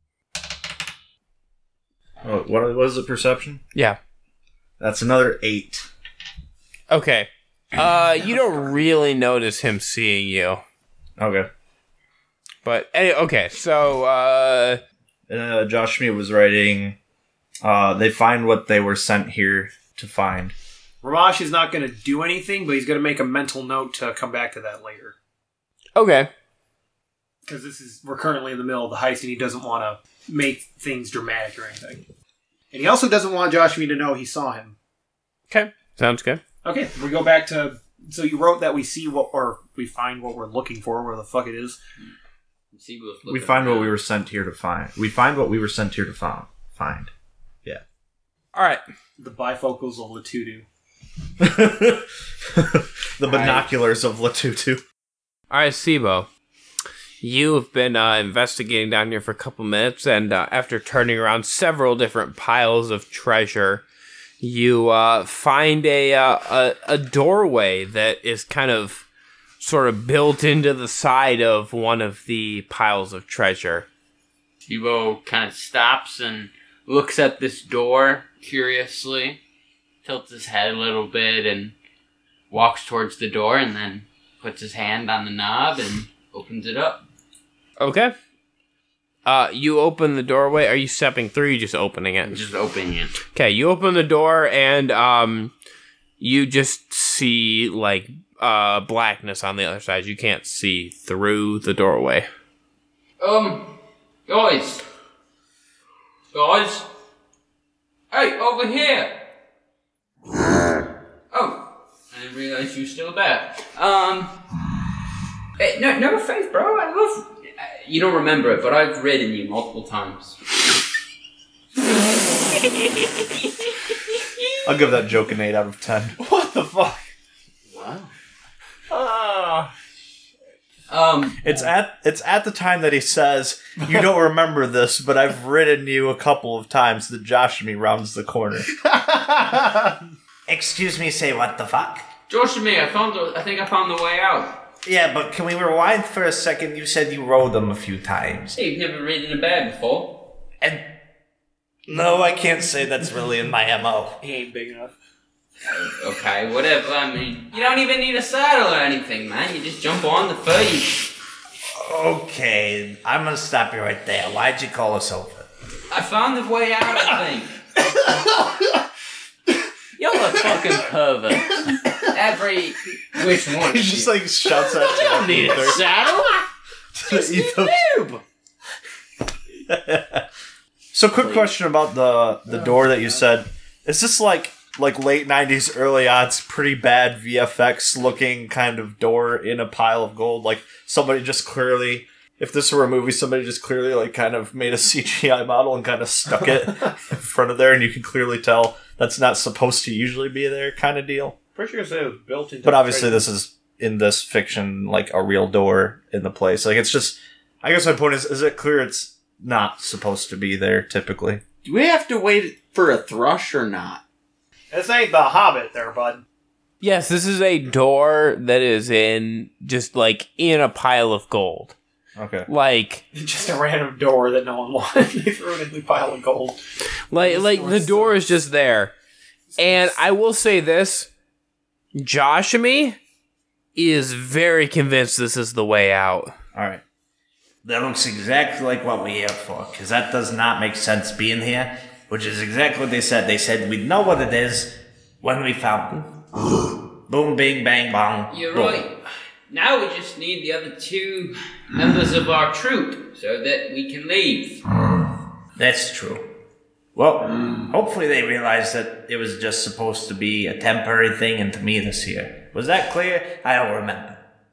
S7: Oh, what was the perception?
S2: Yeah.
S7: That's another eight.
S2: Okay. Uh, you don't really notice him seeing you,
S7: Okay.
S2: but any- okay. So, uh,
S7: Uh, Josh Schmidt was writing, uh, they find what they were sent here to find.
S8: Ramash is not going to do anything, but he's going to make a mental note to come back to that later.
S2: okay.
S8: Because this is we're currently in the middle of the heist, and he doesn't want to make things dramatic or anything. And he also doesn't want Joshua to know he saw him.
S2: Okay. Sounds good.
S8: Okay, we go back to. So you wrote that we see what, or we find what we're looking for, where the fuck it is.
S4: See what's
S7: We
S4: looking
S7: find what
S4: around.
S7: we were sent here to find. We find what we were sent here to found, find.
S2: All right.
S8: The bifocals of Latutu.
S7: The binoculars of Latutu.
S2: All right, Sibo. You have been uh, investigating down here for a couple minutes, and uh, after turning around several different piles of treasure, you uh, find a, uh, a a doorway that is kind of sort of built into the side of one of the piles of treasure.
S4: Hugo kind of stops and looks at this door curiously, tilts his head a little bit, and walks towards the door, and then puts his hand on the knob and opens it up.
S2: Okay. Uh, you open the doorway. Are you stepping through? Or you just opening it?
S4: Just opening it.
S2: Okay, you open the door and um, you just see like uh blackness on the other side. You can't see through the doorway.
S4: Um, guys. Guys. Hey, over here. Oh, I didn't realize you were still there. Um, hey, no, no offense, bro. I love. Uh, you don't remember it, but I've ridden you multiple times.
S7: I'll give that joke an eight out of ten.
S8: What the fuck?
S4: Wow.
S5: Ah.
S4: Um,
S7: It's at it's at the time that he says, "You don't remember this, but I've ridden you a couple of times." That Josh and me rounds the corner. Excuse me, say what the fuck?
S4: Josh and me, I found. The, I think I found the way out.
S7: Yeah, but can we rewind for a second? You said you rode them a few times.
S4: Hey, you've never ridden a bear before.
S7: And no, I can't say that's really in my M O.
S8: He ain't big enough.
S4: Okay, whatever. I mean, you don't even need a saddle or anything, man. You just jump on the fur.
S7: Okay, I'm gonna stop you right there. Why'd you call us over?
S4: I found the way out, I think. You're a fucking pervert. Every which one?
S7: He just like shouts at you.
S4: don't need a saddle.
S7: Noob. So, quick question about the the door that you said. Is this like like late nineties, early odds, pretty bad V F X looking kind of door in a pile of gold? Like somebody just clearly, if this were a movie, somebody just clearly like kind of made a C G I model and kind of stuck it in front of there, and you can clearly tell that's not supposed to usually be there, kind of deal.
S8: Pretty sure it was built into.
S7: But obviously, this is in this fiction like a real door in the place. Like it's just. I guess my point is: is it clear it's not supposed to be there typically?
S6: Do we have to wait for a thrush or not?
S8: This ain't the Hobbit there, bud.
S2: Yes, this is a door that is in just like in a pile of gold.
S7: Okay.
S2: Like
S8: Just a random door that no one wanted. They threw it in the pile of gold.
S2: like like the door is just there. And I will say this, Joshua is very convinced this is the way out.
S7: All right.
S10: That looks exactly like what we're here for, because that does not make sense being here, which is exactly what they said. They said we'd know what it is when we found it. Boom, bing, bang, bong.
S4: You're
S10: boom.
S4: right. Now we just need the other two members of our troop so that we can leave.
S10: That's true. Well, hopefully they realized that it was just supposed to be a temporary thing and to meet us here. Was that clear? I don't remember.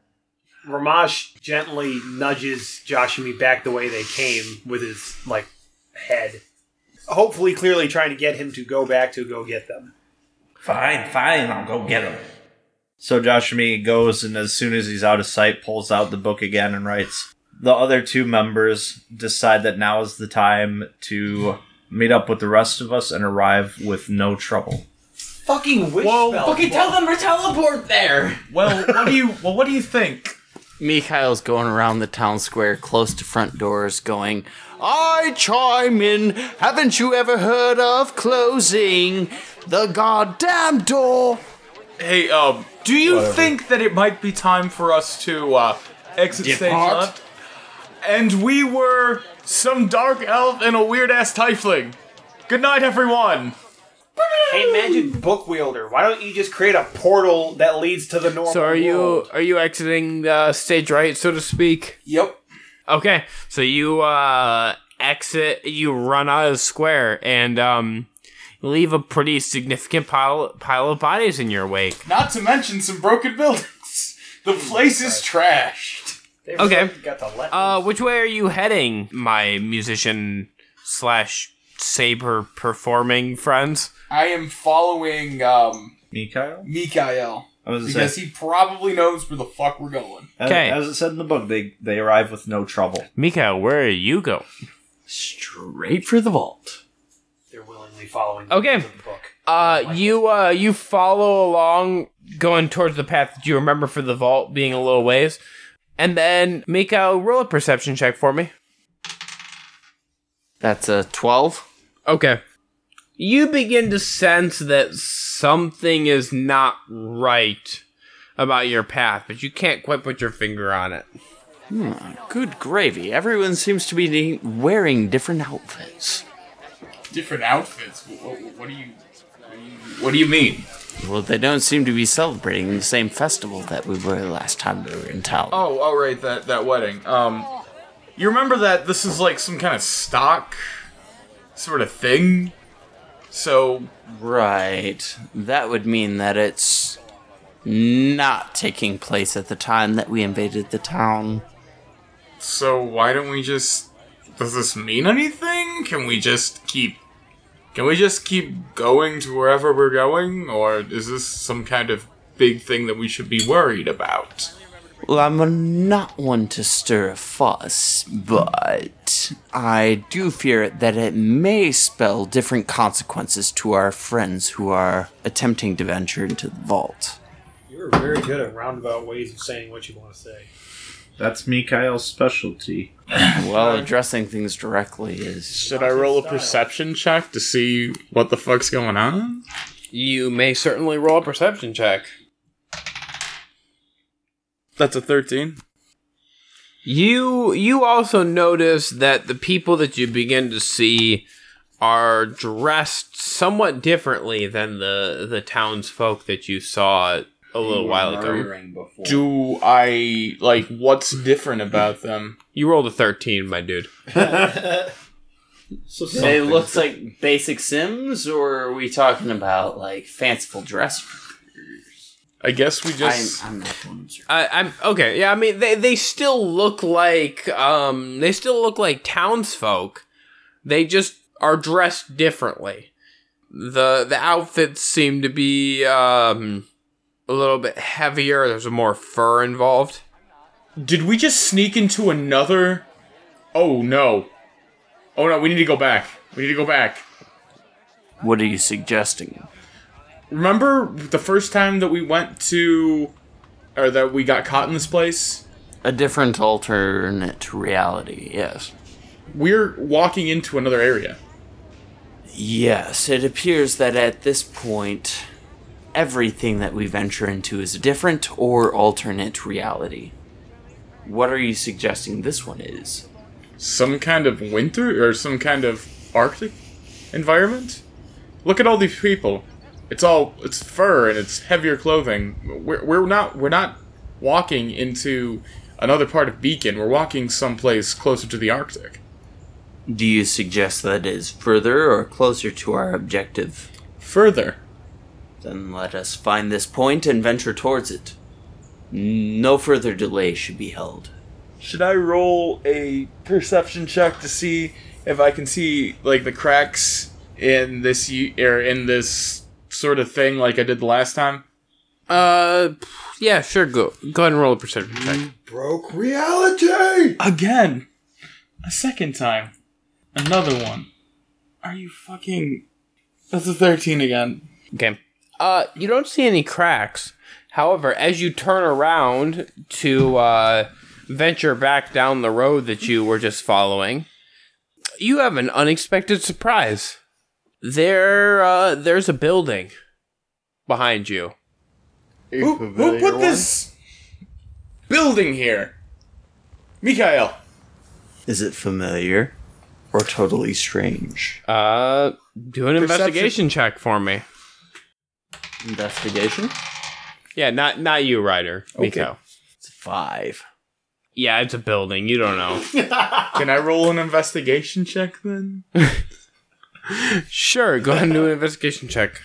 S8: Ramash gently nudges Josh and me back the way they came with his, like, head. Hopefully, clearly trying to get him to go back to go get them.
S10: Fine, fine, I'll go get them.
S7: So Joshua goes, and as soon as he's out of sight, pulls out the book again and writes. The other two members decide that now is the time to meet up with the rest of us and arrive with no trouble.
S8: Fucking wish
S5: Whoa,
S8: spell.
S4: Fucking tell them to teleport there!
S5: Well, what do you? Well, what do you think?
S6: Mikhail's going around the town square close to front doors going, I chime in. Haven't you ever heard of closing the goddamn door?
S5: Hey, um, do you think that it might be time for us to uh, exit stage
S10: Depart?
S5: left? And we were some dark elf and a weird ass tiefling. Good night, everyone.
S8: Hey, magic book wielder, why don't you just create a portal that leads to the normal
S2: So are you
S8: world?
S2: are you exiting the stage right, so to speak?
S5: Yep.
S2: Okay, so you uh, exit, you run out of the square, and um, leave a pretty significant pile pile of bodies in your wake.
S5: Not to mention some broken buildings. The place is trashed.
S8: They've
S2: Okay.
S8: got the let
S2: Uh, which way are you heading, my musician slash saber performing friends?
S5: I am following um
S7: Mikhail?
S5: Mikael
S7: I was gonna
S5: because
S7: say,
S5: he probably knows where the fuck we're going.
S7: as,
S2: Okay.
S7: as it said in the book, they, they arrive with no trouble.
S2: Mika, where are you going?
S6: Straight for the vault.
S8: They're willingly following the
S2: Okay.
S8: rules of the book.
S2: Uh, you uh, you follow along, going towards the path that you remember for the vault being a little ways, and then Mika, roll a perception check for me.
S6: That's a twelve.
S2: Okay. You begin to sense that something is not right about your path, but you can't quite put your finger on it.
S6: Good gravy. Everyone seems to be de- wearing different outfits.
S5: Different outfits. What, what do you? What do you, what do you mean?
S6: Well, they don't seem to be celebrating the same festival that we were last time we were in town.
S5: Oh, oh, right, that that wedding. Um, you remember that this is like some kind of stock sort of thing. So
S6: Right. That would mean that it's not taking place at the time that we invaded the town.
S5: So why don't we just... Does this mean anything? Can we just keep... Can we just keep going to wherever we're going? Or is this some kind of big thing that we should be worried about?
S6: Well, I'm not one to stir a fuss, but I do fear that it may spell different consequences to our friends who are attempting to venture into the vault.
S8: You're very good at roundabout ways of saying what you want to say.
S7: That's Mikhail's specialty.
S6: Well, addressing things directly is...
S5: Should I roll a perception check to see what the fuck's going on?
S2: You may certainly roll a perception check.
S5: That's a thirteen.
S2: You you also notice that the people that you begin to see are dressed somewhat differently than the the townsfolk that you saw a little while ago.
S5: Do I... Like, what's different about them?
S2: You rolled a thirteen, my dude.
S8: So
S6: It looks like basic Sims, or are we talking about, like, fanciful dress?
S5: I guess we
S6: I'm,
S5: just...
S6: I'm not the one.
S2: I, I'm okay. Yeah, I mean they they still look like um they still look like townsfolk. They just are dressed differently. the The outfits seem to be um a little bit heavier. There's more fur involved.
S5: Did we just sneak into another... Oh, no. Oh, no, we need to go back. We need to go back.
S6: What are you suggesting?
S5: remember the first time that we went to, or that we got caught in this place?
S6: A different alternate reality, yes.
S5: We're walking into another area.
S6: Yes, it appears that at this point, everything that we venture into is a different or alternate reality. What are you suggesting this one is?
S5: Some kind of winter or some kind of Arctic environment? Look at all these people. It's all it's fur and it's heavier clothing. We're we're not we're not walking into another part of Beacon. We're walking someplace closer to the Arctic.
S6: Do you suggest that is further or closer to our objective?
S5: Further.
S6: Then let us find this point and venture towards it. No further delay should be held.
S5: Should I roll a perception check to see if I can see like the cracks in this y- or in this sort of thing like I did the last time?
S2: Uh, yeah, sure. Go go ahead and roll a perception check.
S3: Broke reality!
S5: Again. A second time. Another one. Are you fucking... That's a thirteen again.
S2: Okay. Uh, you don't see any cracks. However, as you turn around to uh, venture back down the road that you were just following, you have an unexpected surprise. There, uh, there's a building behind you.
S5: Who, who put this building here? Mikhail.
S6: Is it familiar or totally strange?
S2: Uh, do an
S5: Perception-
S2: investigation check for me.
S6: Investigation?
S2: Yeah, not not you, Ryder. Miko.
S6: It's a five.
S2: Yeah, it's a building. You don't know.
S5: Can I roll an investigation check then?
S2: Sure, go ahead and do an investigation check.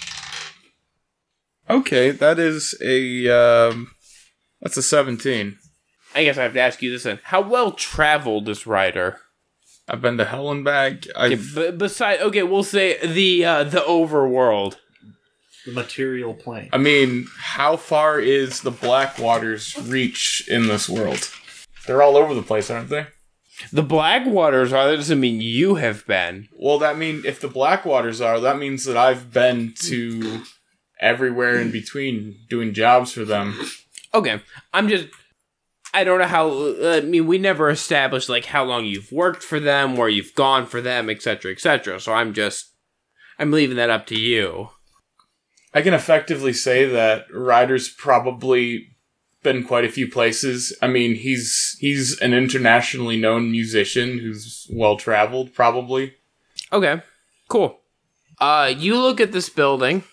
S5: Okay, that is a um, that's a seventeen.
S2: I guess I have to ask you this then. How well traveled is Ryder?
S5: I've been to hell and back.
S2: Okay,
S5: I've
S2: b- beside, okay, we'll say the uh, the overworld.
S7: The material plane.
S5: I mean, how far is the Blackwaters reach in this world? They're all over the place, aren't they?
S2: The Blackwaters are. That doesn't mean you have been.
S5: Well, that mean if the Blackwaters are, that means that I've been to everywhere in between doing jobs for them.
S2: Okay, I'm just. I don't know how. Uh, I mean, we never established like how long you've worked for them, where you've gone for them, et cetera, et cetera. So I'm just. I'm leaving that up to you.
S5: I can effectively say that Ryder's probably been quite a few places. I mean, he's he's an internationally known musician who's well traveled, probably.
S2: Okay, cool. Uh, you look at this building,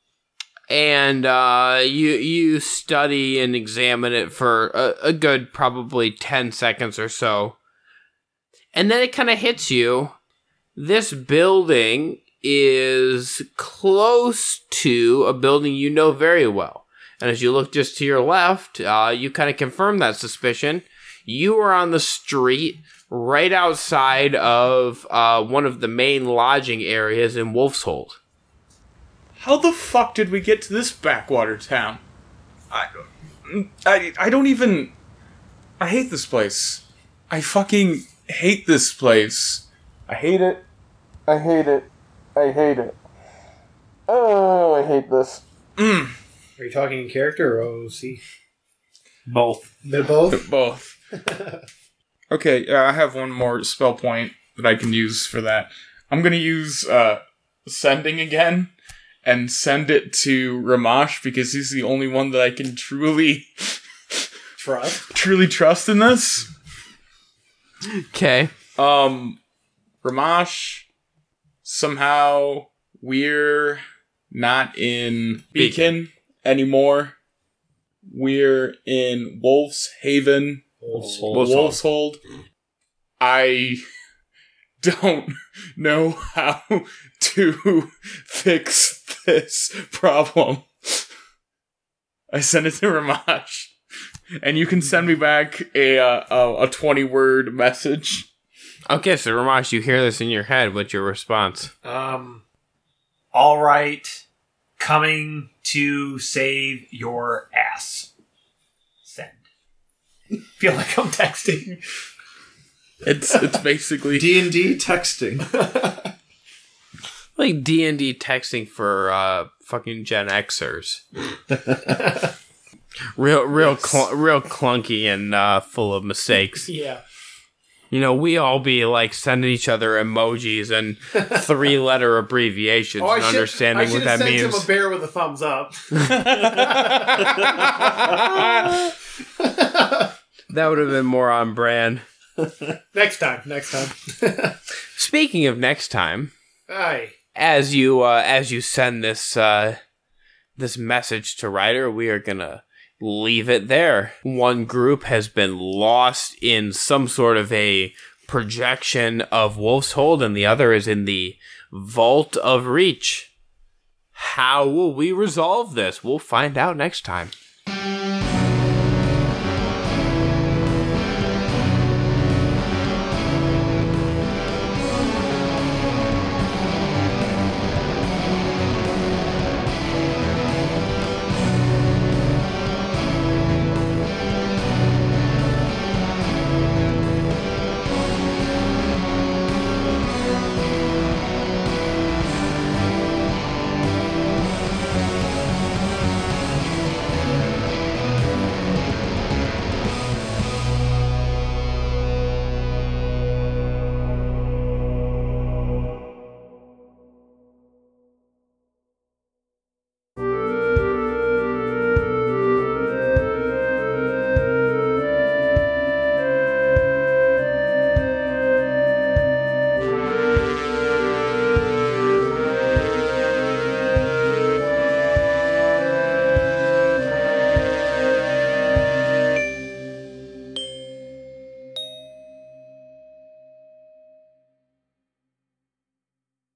S2: and uh, you you study and examine it for a, a good probably ten seconds or so, and then it kind of hits you. This building is close to a building you know very well. And as you look just to your left, uh, you kind of confirm that suspicion. You are on the street right outside of uh, one of the main lodging areas in Wolfshold.
S5: How the fuck did we get to this backwater town? I, I, I don't even... I hate this place. I fucking hate this place. I hate it. I hate it. I hate it. Oh, I hate this. Mm.
S8: Are you talking in character or O C?
S7: Both.
S8: They're both?
S5: Both. Okay, uh, I have one more spell point that I can use for that. I'm gonna use uh, sending again and send it to Ramash because he's the only one that I can truly
S8: Trust?
S5: truly trust in this.
S2: Okay.
S5: Um, Ramash, somehow we're not in Beacon anymore. We're in Wolf's Haven.
S8: Wolfshold.
S5: Wolfshold. I don't know how to fix this problem. I sent it to Ramash, and you can send me back a uh, a, a twenty word message.
S2: Okay, so Ramash, you hear this in your head. What's your response?
S8: Um, all right. Coming to save your ass. Send. Feel like I'm texting.
S5: It's it's basically
S7: D and D texting.
S2: Like D and D texting for uh, fucking Gen Xers. real, real, cl- real clunky and uh, full of mistakes.
S8: Yeah.
S2: You know, we all be like sending each other emojis and three-letter abbreviations
S8: Oh, I
S2: and
S8: should,
S2: understanding
S8: I
S2: what that
S8: sent
S2: means.
S8: him a bear with a thumbs up.
S2: That would have been more on brand.
S8: Next time. Next time.
S2: Speaking of next time,
S8: Aye.
S2: as you uh, as you send this uh, this message to Ryder, we are gonna leave it there. One group has been lost in some sort of a projection of Wolf's Hold, and the other is in the Vault of Reach. How will we resolve this? We'll find out next time.